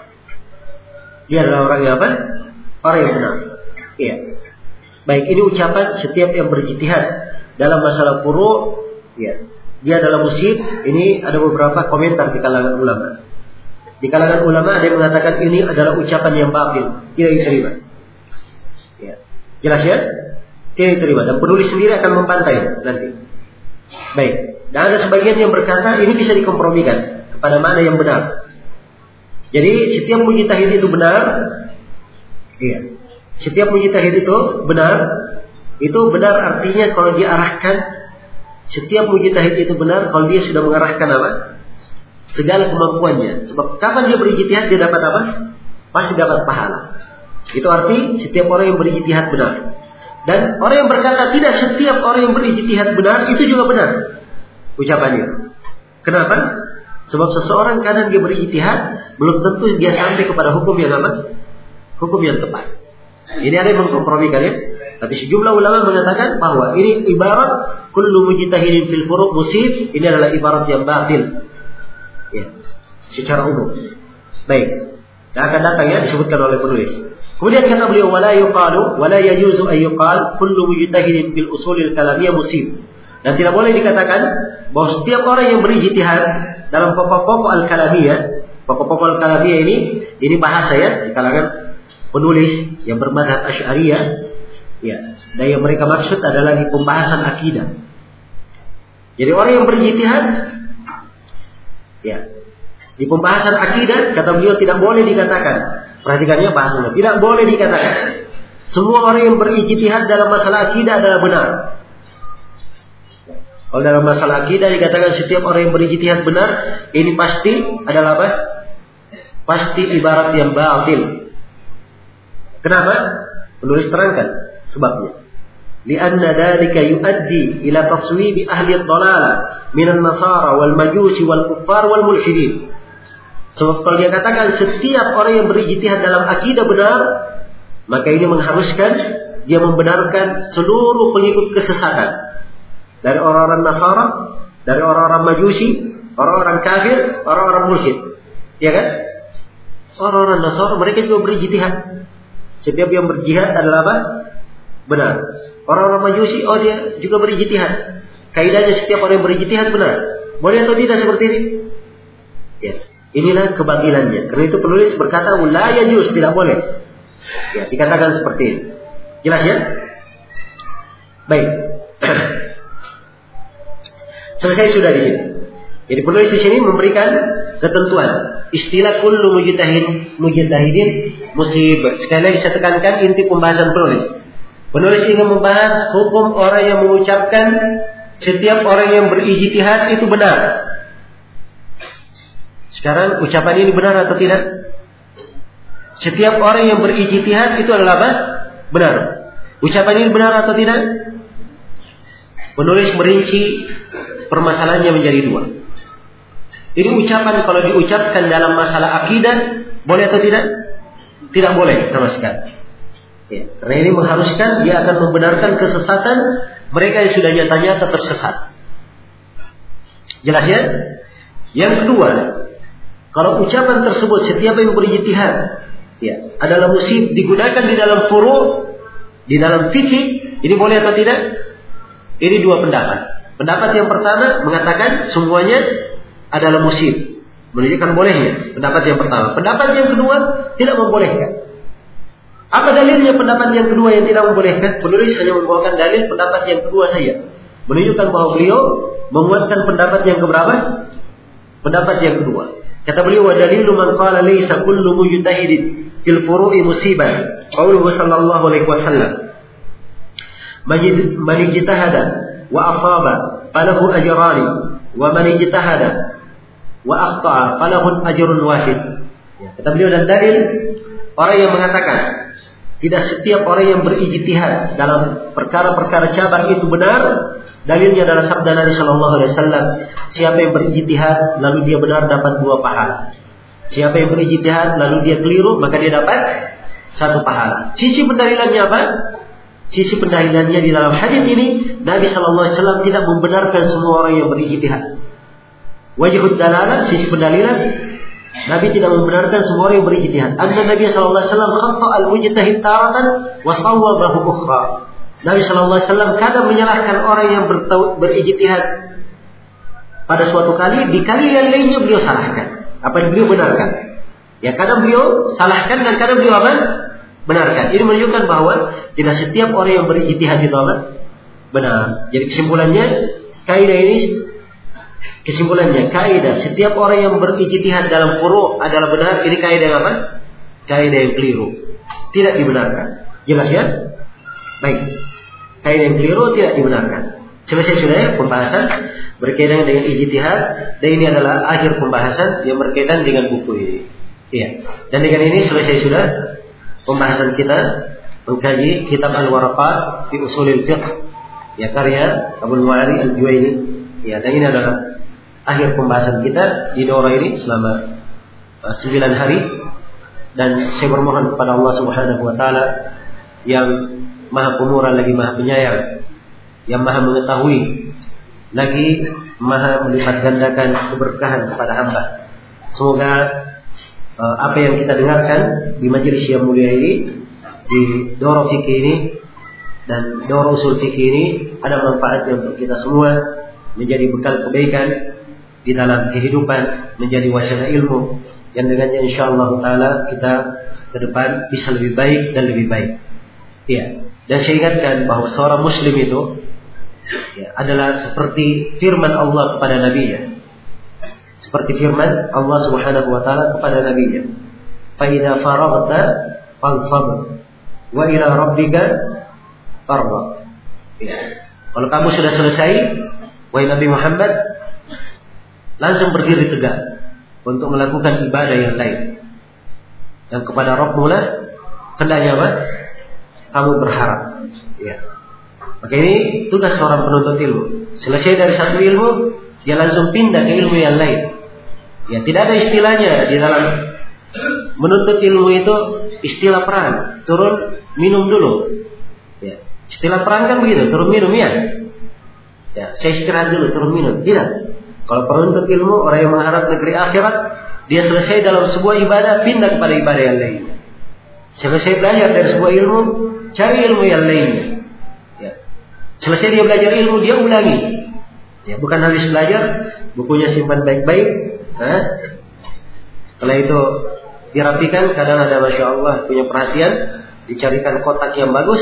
Dia adalah orang yang apa? Orang yang benar. Iya. Baik, ini ucapan setiap yang berijtihad dalam masalah furu', ya. Dia adalah musib. Ini ada beberapa komentar di kalangan ulama. Di kalangan ulama ada yang mengatakan ini adalah ucapan yang batil, tidak diterima. Ya. Jelas ya? Tidak diterima. Dan penulis sendiri akan membantai nanti. Baik. Dan ada sebagian yang berkata ini bisa dikompromikan kepada mana yang benar. Jadi setiap mujtahid itu benar. Iya. Setiap mujtahid itu benar. Itu benar artinya kalau diarahkan. Setiap mujtahid itu benar kalau dia sudah mengarahkan apa? Segala kemampuannya. Sebab kapan dia berijtihad dia dapat apa? Pasti dapat pahala. Itu arti setiap orang yang berijtihad benar. Dan orang yang berkata tidak setiap orang yang berijtihad benar itu juga benar ucapannya. Kenapa? Sebab seseorang kadang dia berijtihad belum tentu dia sampai kepada hukum yang apa? Hukum yang tepat. Ini ada yang mengkompromikan ya. Tapi sejumlah ulama mengatakan bahwa ini ibarat kullu mujtahidin fil furu' musib. Ini adalah ibarat yang batil. Ya, secara umum. Baik. Dan akan datang ya disebutkan oleh penulis. Kemudian kata beliau wala yuqalu wala yajuzu ay yuqal kullu mujtahidin fil usulil kalamiyah musib. Dan tidak boleh dikatakan bahwa setiap orang yang berijtihad dalam pokok-pokok al-kalamiyah, pokok-pokok al-kalamiyah ini bahasa ya di kalangan penulis yang bermadzhab Asy'ariyah, ya. Dan yang mereka maksud adalah di pembahasan akidah. Jadi orang yang berijtihad ya, di pembahasan akidah kata beliau tidak boleh dikatakan. Perhatikannya bahasanya, tidak boleh dikatakan semua orang yang berijtihad dalam masalah akidah adalah benar. Kalau dalam masalah akidah dikatakan setiap orang yang berijtihad benar, ini pasti adalah apa? Pasti ibarat yang batil. Kenapa? Penulis terangkan sebabnya. Lianna dzalika yuaddi ila taswibi ahli ad-dhalalah min an-nasara wal majusi wal kuffar wal mulhidin. Sebab kalau dia katakan setiap orang yang berijtihad dalam akidah benar, maka ini mengharuskan dia membenarkan seluruh pengikut kesesatan. Dari orang-orang Nasara, dari orang-orang Majusi, orang-orang kafir, orang-orang mulhid. Ya kan? Orang-orang Nasara mereka juga berijtihad. Setiap yang berjihad adalah apa? benar. Orang-orang Majusi, dia juga berijtihad. Kaidahnya setiap orang yang berijtihad benar. Boleh atau tidak seperti ini? Ya, inilah kebatilannya. Karena itu penulis berkata, la yajuz, tidak boleh. Ya, dikatakan seperti ini. Jelas ya? Baik. Selesai sudah di sini. Jadi penulis di sini memberikan ketentuan. Istilah kullu mujtahidin musib. Sekali lagi saya tekankan inti pembahasan penulis. Penulis ingin membahas hukum orang yang mengucapkan setiap orang yang berijtihad itu benar. Sekarang ucapan ini benar atau tidak? Setiap orang yang berijtihad itu adalah apa? Benar. Ucapan ini benar atau tidak? Penulis merinci permasalahannya menjadi dua. Ini ucapan kalau diucapkan dalam masalah akidah boleh atau tidak? Tidak boleh sama sekali. Ya, karena ini mengharuskan dia akan membenarkan kesesatan mereka yang sudah nyata-nyata tersesat. Jelas ya? Yang kedua, kalau ucapan tersebut setiap yang berijtihad ya, adalah musib digunakan di dalam furu', di dalam fikih, ini boleh atau tidak? Ini dua pendapat. Pendapat yang pertama mengatakan semuanya adalah musib, menunjukkan bolehnya. Pendapat yang pertama. Pendapat yang kedua tidak membolehkan. Apa dalilnya pendapat yang kedua yang tidak membolehkan? Penulis hanya membawakan dalil pendapat yang kedua saja, menunjukkan bahwa beliau menguatkan pendapat yang keberapa? Pendapat yang kedua. Kata beliau, wa dalilu man qala laysa kullu mujtahidin fil furu'i musiban. Qauluhu sallallahu alaihi wasallam. Man ijtahada wa asaba falahu ajrani wa man ijtahada wa akhta'a falahu ajrun wahid. Ya, kata beliau, dan dalil orang yang mengatakan tidak setiap orang yang berijtihad dalam perkara-perkara cabang itu benar, dalilnya adalah sabda Nabi sallallahu alaihi wasallam, siapa yang berijtihad lalu dia benar dapat 2 pahala. Siapa yang berijtihad lalu dia keliru maka dia dapat 1 pahala. Sisi pendalilannya apa? Sisi pendalilannya di dalam hadis ini Nabi sallallahu alaihi wasallam tidak membenarkan semua orang yang berijtihad. Wajhud dalalah, sisi pendalilan, Nabi tidak membenarkan semua orang yang berijtihad. Anna Nabi sallallahu alaihi wasallam khata al-mujtahid taratan wa sawwabahu ukhra. Nabi sallallahu alaihi wasallam kadang menyalahkan orang yang berijtihad pada suatu kali, di kali yang lainnya beliau salahkan. Apa yang beliau benarkan? Ya, kadang beliau salahkan dan kadang beliau apa? Benarkan. Ini menunjukkan bahwa tidak setiap orang yang berijtihad itu apa? Benar. Jadi kesimpulannya kaidah setiap orang yang berijtihad dalam furu' adalah benar. Ini kaidah apa? Kaidah yang keliru, tidak dibenarkan. Jelas ya? Baik. Kaidah yang keliru tidak dibenarkan. Selesai sudah pembahasan berkaitan dengan ijtihad, dan ini adalah akhir pembahasan yang berkaitan dengan buku ini. Iya. Dan dengan ini selesai sudah pembahasan kita mengkaji kitab Al-Waraqat fi Ushulil Fiqh, ya, karya Abdul Mu'ari Al-Juwaini. Ya, dan ini adalah akhir pembahasan kita di daurah ini selama 9 hari, dan saya bermohon kepada Allah Subhanahu wa taala yang Maha Pemurah lagi Maha Penyayang, yang Maha mengetahui lagi Maha melipat gandakan keberkahan kepada hamba. Semoga apa yang kita dengarkan di majelis yang mulia ini, di daurah fikih ini dan daurah usul fikih ini, ada manfaatnya untuk kita semua, menjadi bekal kebaikan di dalam kehidupan, menjadi wacana ilmu yang dengannya insyaallah taala kita ke depan bisa lebih baik dan lebih baik. Ya, dan saya ingatkan bahwa seorang muslim itu ya, adalah seperti firman Allah kepada nabinya. Seperti firman Allah Subhanahu wa taala kepada nabinya. Fa idza faraghta fansab wa ila rabbika farghab. Ya. Kalau kamu sudah selesai, wahai Nabi Muhammad, langsung berdiri tegak untuk melakukan ibadah yang lain. Dan kepada Rabb-Mu lah hendaknya apa? Kamu berharap. Ya. Maka ini tugas seorang penuntut ilmu. Selesai dari satu ilmu, dia langsung pindah ke ilmu yang lain. Ya, tidak ada istilahnya di dalam menuntut ilmu itu istilah perang. Turun minum dulu. Ya. Istilah perang kan begitu, turun minum ya. Ya, saya istirahat dulu, turun minum. Tidak. Kalau penuntut ilmu, orang yang mengharap negeri akhirat, dia selesai dalam sebuah ibadah, pindah kepada ibadah yang lain. Selesai belajar dari sebuah ilmu, cari ilmu yang lainnya. Selesai dia belajar ilmu, dia ulangi. Ya, bukan habis belajar, bukunya simpan baik-baik. Setelah itu dirapikan, kadang ada Masya Allah punya perhatian, dicarikan kotak yang bagus,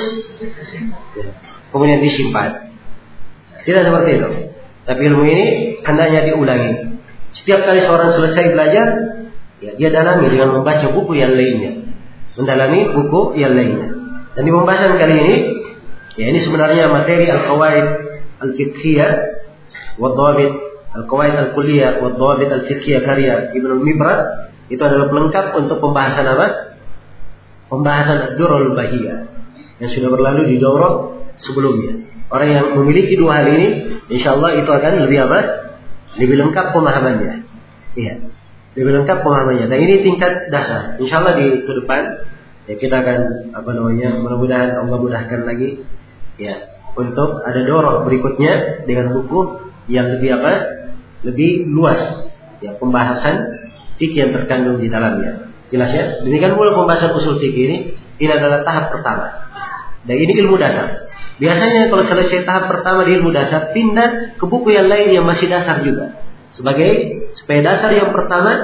kemudian disimpan. Tidak seperti itu. Tapi ilmu ini hendaknya diulangi. Setiap kali seorang selesai belajar, ya, dia dalami dengan membaca buku yang lainnya. Mendalami buku yang lainnya. Dan di pembahasan kali ini, ya ini sebenarnya materi al-qawaid al-fiqhiyah wa dhabit al-qawaid al-kulliyah wa dhabit al-fiqhiyah karya Ibnu Mibrad. Itu adalah pelengkap untuk pembahasan apa? Pembahasan ad-durrul bahiyah yang sudah berlalu di daurah sebelumnya. Orang yang memiliki dua hal ini, insyaallah itu akan lebih apa? Lebih lengkap pemahamannya. Iya. Lebih lengkap pemahamannya. Dan ini tingkat dasar. Insyaallah di ke depan ya kita akan mudah-mudahan Allah mudahkan lagi ya untuk ada daurah berikutnya dengan buku yang lebih apa? Lebih luas ya pembahasan fikih yang terkandung di dalamnya. Jelas ya? Demikian pula pembahasan usul fikih ini adalah tahap pertama. Dan ini ilmu dasar. Biasanya kalau selesai tahap pertama di ilmu dasar, pindah ke buku yang lain yang masih dasar juga. Supaya dasar yang pertama,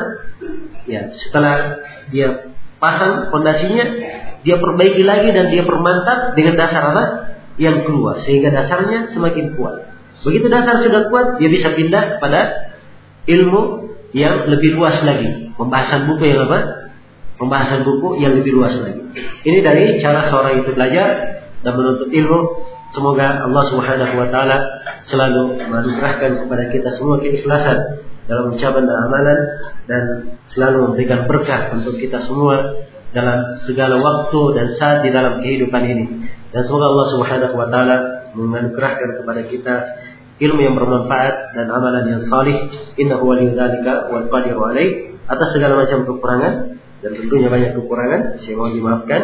ya setelah dia pasang fondasinya, dia perbaiki lagi dan dia permantap dengan dasar apa? Yang keluar. Sehingga dasarnya semakin kuat. Begitu dasar sudah kuat, dia bisa pindah pada ilmu yang lebih luas lagi. Pembahasan buku yang apa? Pembahasan buku yang lebih luas lagi. Ini dari cara seorang itu belajar dan menuntut ilmu. Semoga Allah Subhanahu wa taala selalu menganugerahkan kepada kita semua keikhlasan dalam ucapan dan amalan dan selalu memberikan berkah untuk kita semua dalam segala waktu dan saat di dalam kehidupan ini. Dan semoga Allah Subhanahu wa taala menganugerahkan kepada kita ilmu yang bermanfaat dan amalan yang salih. Innahu waliyudzalika wal qadiru alaih. Atas segala macam kekurangan dan tentunya banyak kekurangan, saya mohon dimaafkan.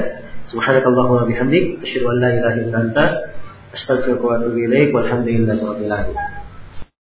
Subhanakallahumma bihamdik, asyhadu an la ilaha illa anta, astaghfiruka wa atubu ilaik, walhamdulillahi rabbil alamin.